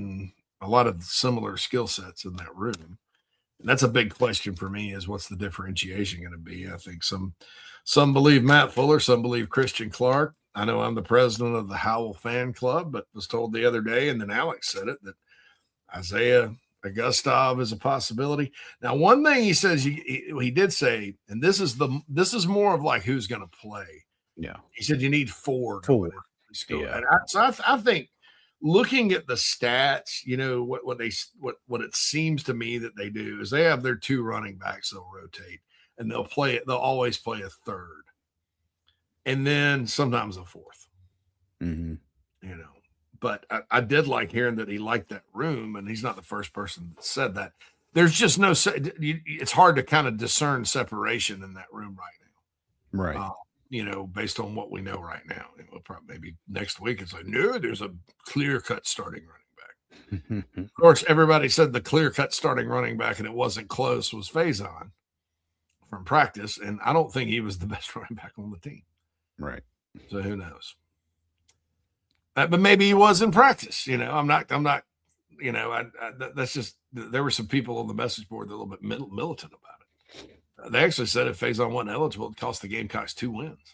similar skill sets in that room. And that's a big question for me, is what's the differentiation going to be? I think some believe Matt Fuller, some believe Christian Clark. I know I'm the president of the Howell fan club, but was told the other day, and then Alex said it, that Isaiah Augustov is a possibility. Now, one thing he says, he did say, and this is more of like who's going to play. Yeah. He said you need 4. Yeah. So I think looking at the stats, you know, what it seems to me that they do is they have their 2 running backs they'll rotate, and they'll always play a 3rd. And then sometimes a 4th, you know, but I did like hearing that he liked that room, and he's not the first person that said that. There's just it's hard to kind of discern separation in that room right now. Right. You know, based on what we know right now. We'll probably maybe next week it's like, no, there's a clear-cut starting running back. Of course, everybody said the clear-cut starting running back, and it wasn't close, was Faison from practice, and I don't think he was the best running back on the team. Right. So who knows? But maybe he was in practice. You know, I'm not, you know, that's just, there were some people on the message board that were a little bit militant about it. They actually said if Faison wasn't eligible, it cost the Gamecocks 2 wins.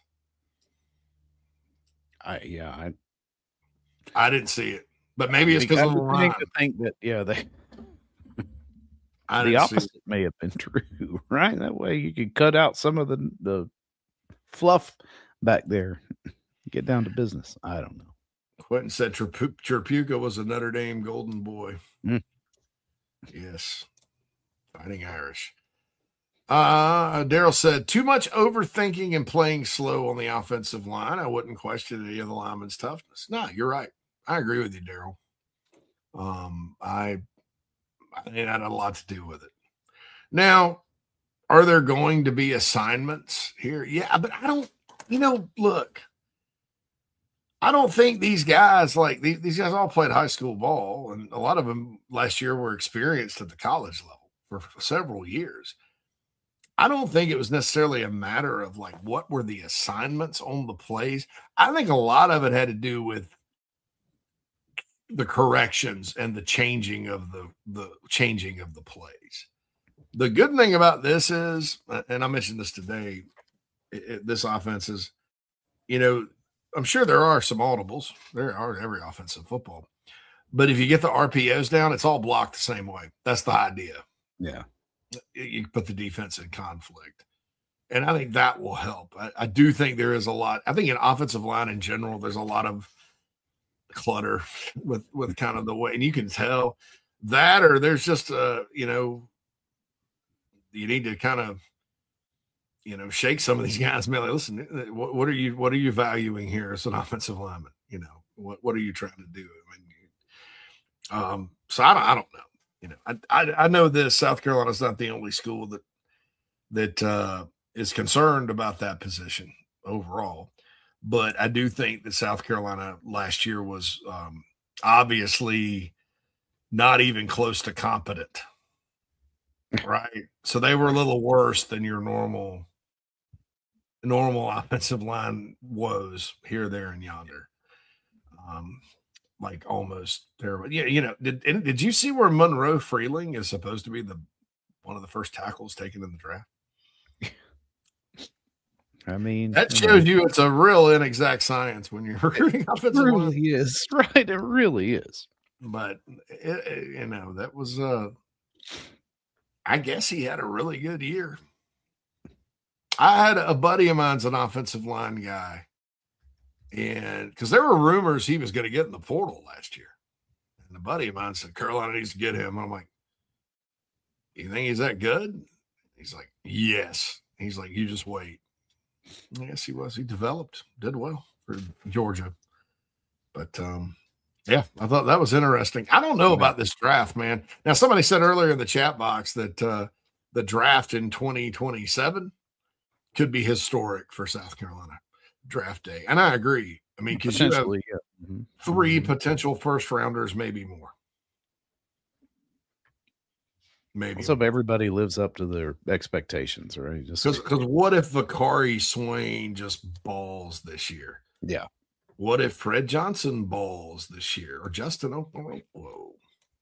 I didn't see it, but maybe it's because of the line. I think that, yeah, the opposite may have been true, right? That way you could cut out some of the fluff back there, get down to business. I don't know. Quentin said Cherpuka was a Notre Dame Golden Boy. Yes. Fighting Irish. Daryl said, too much overthinking and playing slow on the offensive line. I wouldn't question any of the linemen's toughness. No, you're right. I agree with you, Daryl. I think that had a lot to do with it. Now, are there going to be assignments here? Yeah, but I don't, look, I don't think these guys, these guys all played high school ball, and a lot of them last year were experienced at the college level for several years. I don't think it was necessarily a matter of what were the assignments on the plays. I think a lot of it had to do with the corrections and the changing of the plays. The good thing about this is, and I mentioned this today, this offense is, I'm sure there are some audibles. There are every offense in football. But if you get the RPOs down, it's all blocked the same way. That's the idea. Yeah. You put the defense in conflict. And I think that will help. I do think there is a lot. I think in offensive line in general, there's a lot of clutter with kind of the way. And you can tell that, or there's just, you need to kind of, shake some of these guys. Man, listen, what are you valuing here as an offensive lineman? What are you trying to do? So I don't know. I know this. South Carolina's not the only school that is concerned about that position overall, but I do think that South Carolina last year was obviously not even close to competent, right? So they were a little worse than your normal offensive line woes here, there, and yonder. Almost terrible. Yeah, did you see where Monroe Freeling is supposed to be one of the first tackles taken in the draft? I mean, that shows you it's a real inexact science when you're recruiting offensive line. It really is, right? It really is. But that was I guess he had a really good year. I had a buddy of mine's an offensive line guy. And because there were rumors he was going to get in the portal last year. And a buddy of mine said, Carolina needs to get him. And I'm like, you think he's that good? He's like, yes. He's like, you just wait. Yes, he was. He developed, did well for Georgia. But, yeah, I thought that was interesting. I don't know about this draft, man. Now, somebody said earlier in the chat box that the draft in 2027 could be historic for South Carolina. Draft day. And I agree. I mean, because you have three potential first rounders, maybe more. Maybe. So everybody lives up to their expectations, right? Because what if Vakari Swain just balls this year? Yeah. What if Fred Johnson balls this year? Or Justin Whoa.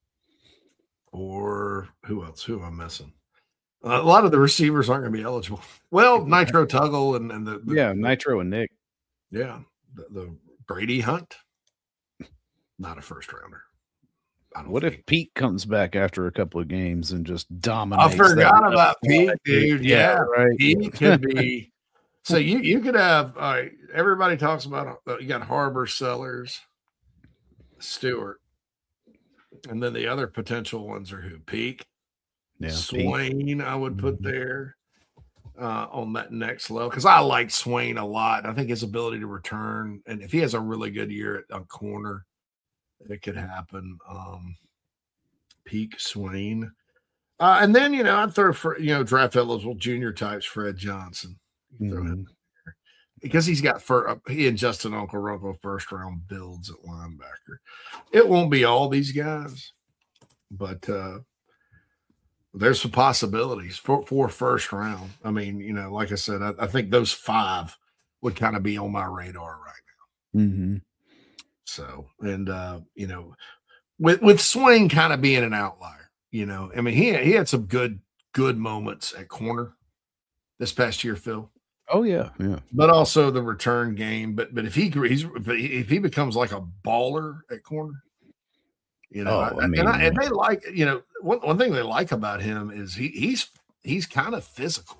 Or who else? Who am I missing? A lot of the receivers aren't going to be eligible. Well, Nitro Tuggle and the Nitro and Nick. Yeah, the Brady Hunt, not a first rounder. What if Pete comes back after a couple of games and just dominates? I forgot about Pete, dude. Yeah, right. Pete could be. So you could have. Everybody talks about. You got Harbor, Sellers, Stewart, and then the other potential ones are who? Peak. Yeah, Swain, I would put there on that next level because I like Swain a lot. I think his ability to return, and if he has a really good year on corner, it could happen. Peak Swain, and then I'd throw for draft eligible junior types. Fred Johnson, throw him there because he's got he and Justin Uncle Runkle first round builds at linebacker. It won't be all these guys, but. There's some possibilities for first round. I mean, like I said, I think those 5 would kind of be on my radar right now. Mm-hmm. So, and with Swain kind of being an outlier, I mean, he had some good moments at corner this past year, Phil. Oh yeah, yeah. But also the return game. But if he becomes like a baller at corner. And they like, one thing they like about him is he's kind of physical,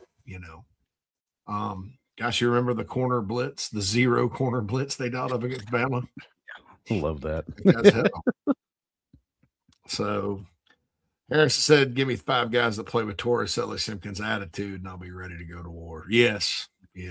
Gosh, you remember the corner blitz, the 0 corner blitz they got up against Bama? I love that. That's hell. So Harris said, give me 5 guys that play with Torres, Selly Simpkins attitude, and I'll be ready to go to war. Yes.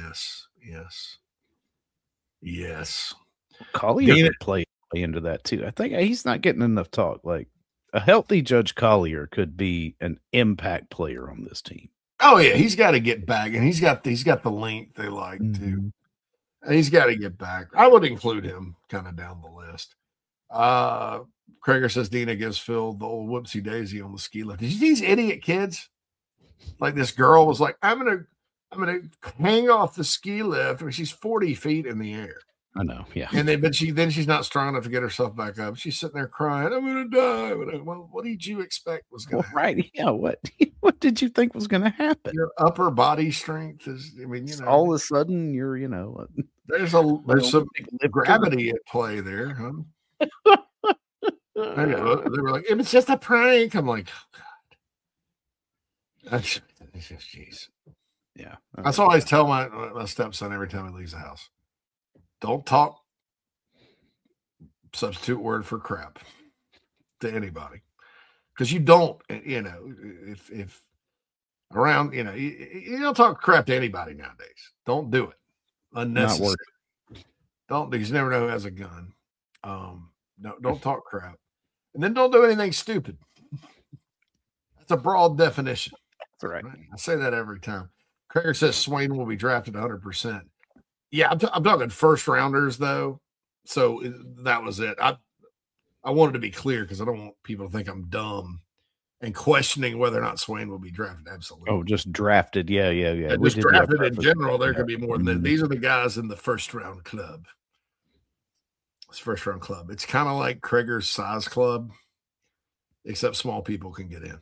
Collier could play into that too. I think he's not getting enough talk. Like a healthy Judge Collier could be an impact player on this team. Oh yeah, he's got to get back, and he's got the length they like too. He's got to get back. I would include him kind of down the list. Krager says Dina gives Phil the old whoopsie daisy on the ski lift. Did you see these idiot kids? Like this girl was like, I'm gonna hang off the ski lift. I mean, she's 40 feet in the air. I know, yeah. And then she's not strong enough to get herself back up. She's sitting there crying, I'm gonna die. Well, what did you expect was gonna happen? Right. Yeah, what did you think was gonna happen? Your upper body strength is, I mean, all of a sudden you're, there's some gravity at play there, huh? I know. They were like, it was just a prank. I'm like, oh God. That's just, jeez. Yeah. That's all I always tell my stepson every time he leaves the house. Don't talk substitute word for crap to anybody. Because you don't, if around, you don't talk crap to anybody nowadays. Don't do it. Unnecessary. Don't, because you never know who has a gun. No, don't talk crap. And then don't do anything stupid. That's a broad definition. That's right. I say that every time. Krager says Swain will be drafted 100%. Yeah, I'm talking first rounders, though. So that was it. I wanted to be clear because I don't want people to think I'm dumb and questioning whether or not Swain will be drafted. Absolutely. Oh, just drafted. Yeah. Just drafted in general. There could be more than that. These are the guys in the first round club. It's first round club. It's kind of like Krager's size club, except small people can get in.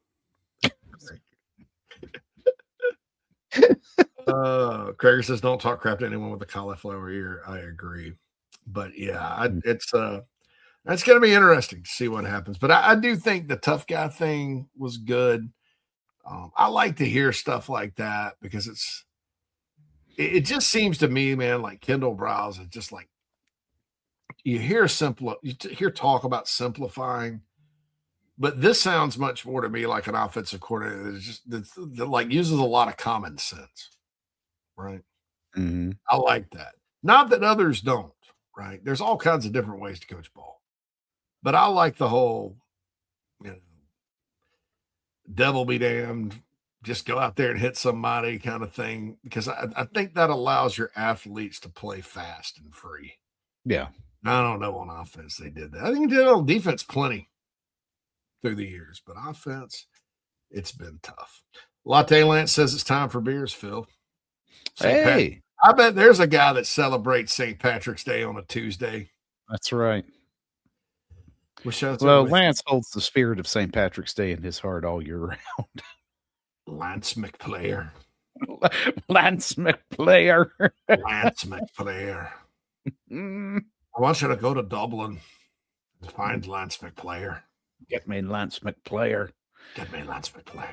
Krager says, don't talk crap to anyone with a cauliflower ear. I agree. But yeah, it's going to be interesting to see what happens. But I do think the tough guy thing was good. I like to hear stuff like that because it just seems to me, man, like Kendall Browse is just like, you hear talk about simplifying, but this sounds much more to me like an offensive coordinator that like uses a lot of common sense, right? Mm-hmm. I like that. Not that others don't, right? There's all kinds of different ways to coach ball, but I like the whole, devil be damned, just go out there and hit somebody kind of thing, because I think that allows your athletes to play fast and free. Yeah. I don't know on offense they did that. I think they did on defense plenty through the years, but offense, it's been tough. Latte Lance says it's time for beers, Phil. Hey. I bet there's a guy that celebrates St. Patrick's Day on a Tuesday. That's right. Well, Lance holds the spirit of St. Patrick's Day in his heart all year round. Lance McPlayer. Lance McPlayer. Lance McPlayer. I want you to go to Dublin and find Lance McPlayer. Get me Lance McPlayer. Get me Lance McPlayer.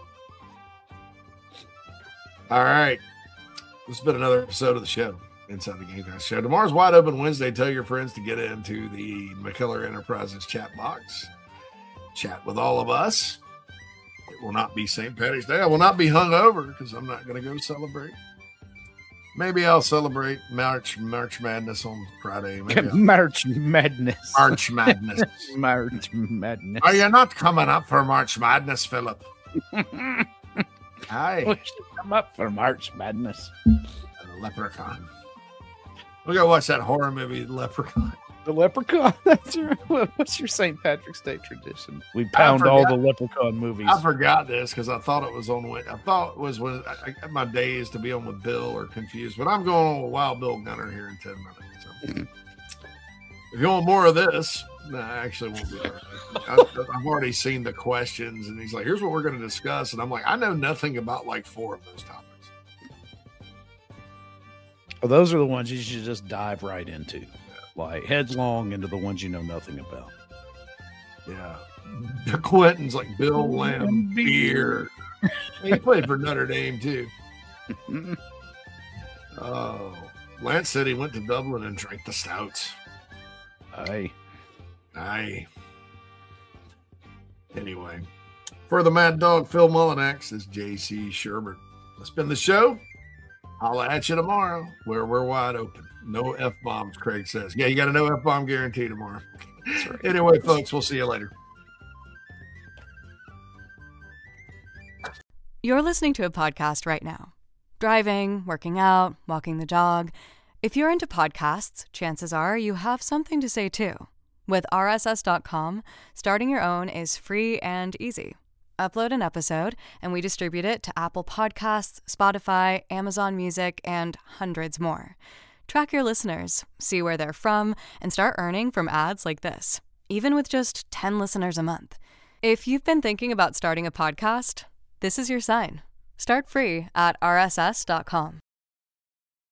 All right. This has been another episode of the show, Inside the Gamecocks Show. Tomorrow's Wide Open Wednesday. Tell your friends to get into the McKellar Enterprises chat box. Chat with all of us. It will not be St. Patrick's Day. I will not be hungover because I'm not going to go celebrate. Maybe I'll celebrate March Madness on Friday. March Madness. March Madness. March Madness. Are you not coming up for March Madness, Philip? Hi. We should come up for March Madness. The Leprechaun. We gotta watch that horror movie, The Leprechaun. The Leprechaun. That's right. What's your St. Patrick's Day tradition? We pound all the Leprechaun movies. I forgot this because I thought it was on. I thought it was when my days to be on with Bill or confused, but I'm going on with Wild Bill Gunner here in 10 minutes. So. If you want more of this, no, I actually won't be there. I've already seen the questions, and he's like, "Here's what we're going to discuss," and I'm like, "I know nothing about like 4 of those topics." Well, those are the ones you should just dive right into. Like headlong into the ones you know nothing about. Yeah. Quentin's like Bill Laimbeer. He played for Notre Dame too. Oh, Lance said he went to Dublin and drank the stouts. Aye. Anyway, for the Mad Dog, Phil Mullinax, is J.C. Sherbert. That's been the show. Holla at you tomorrow, where we're wide open. No F-bombs, Craig says. Yeah, you got a no F-bomb guarantee tomorrow. That's right. Anyway, folks, we'll see you later. You're listening to a podcast right now. Driving, working out, walking the dog. If you're into podcasts, chances are you have something to say too. With RSS.com, starting your own is free and easy. Upload an episode, and we distribute it to Apple Podcasts, Spotify, Amazon Music, and hundreds more. Track your listeners, see where they're from, and start earning from ads like this, even with just 10 listeners a month. If you've been thinking about starting a podcast, this is your sign. Start free at RSS.com.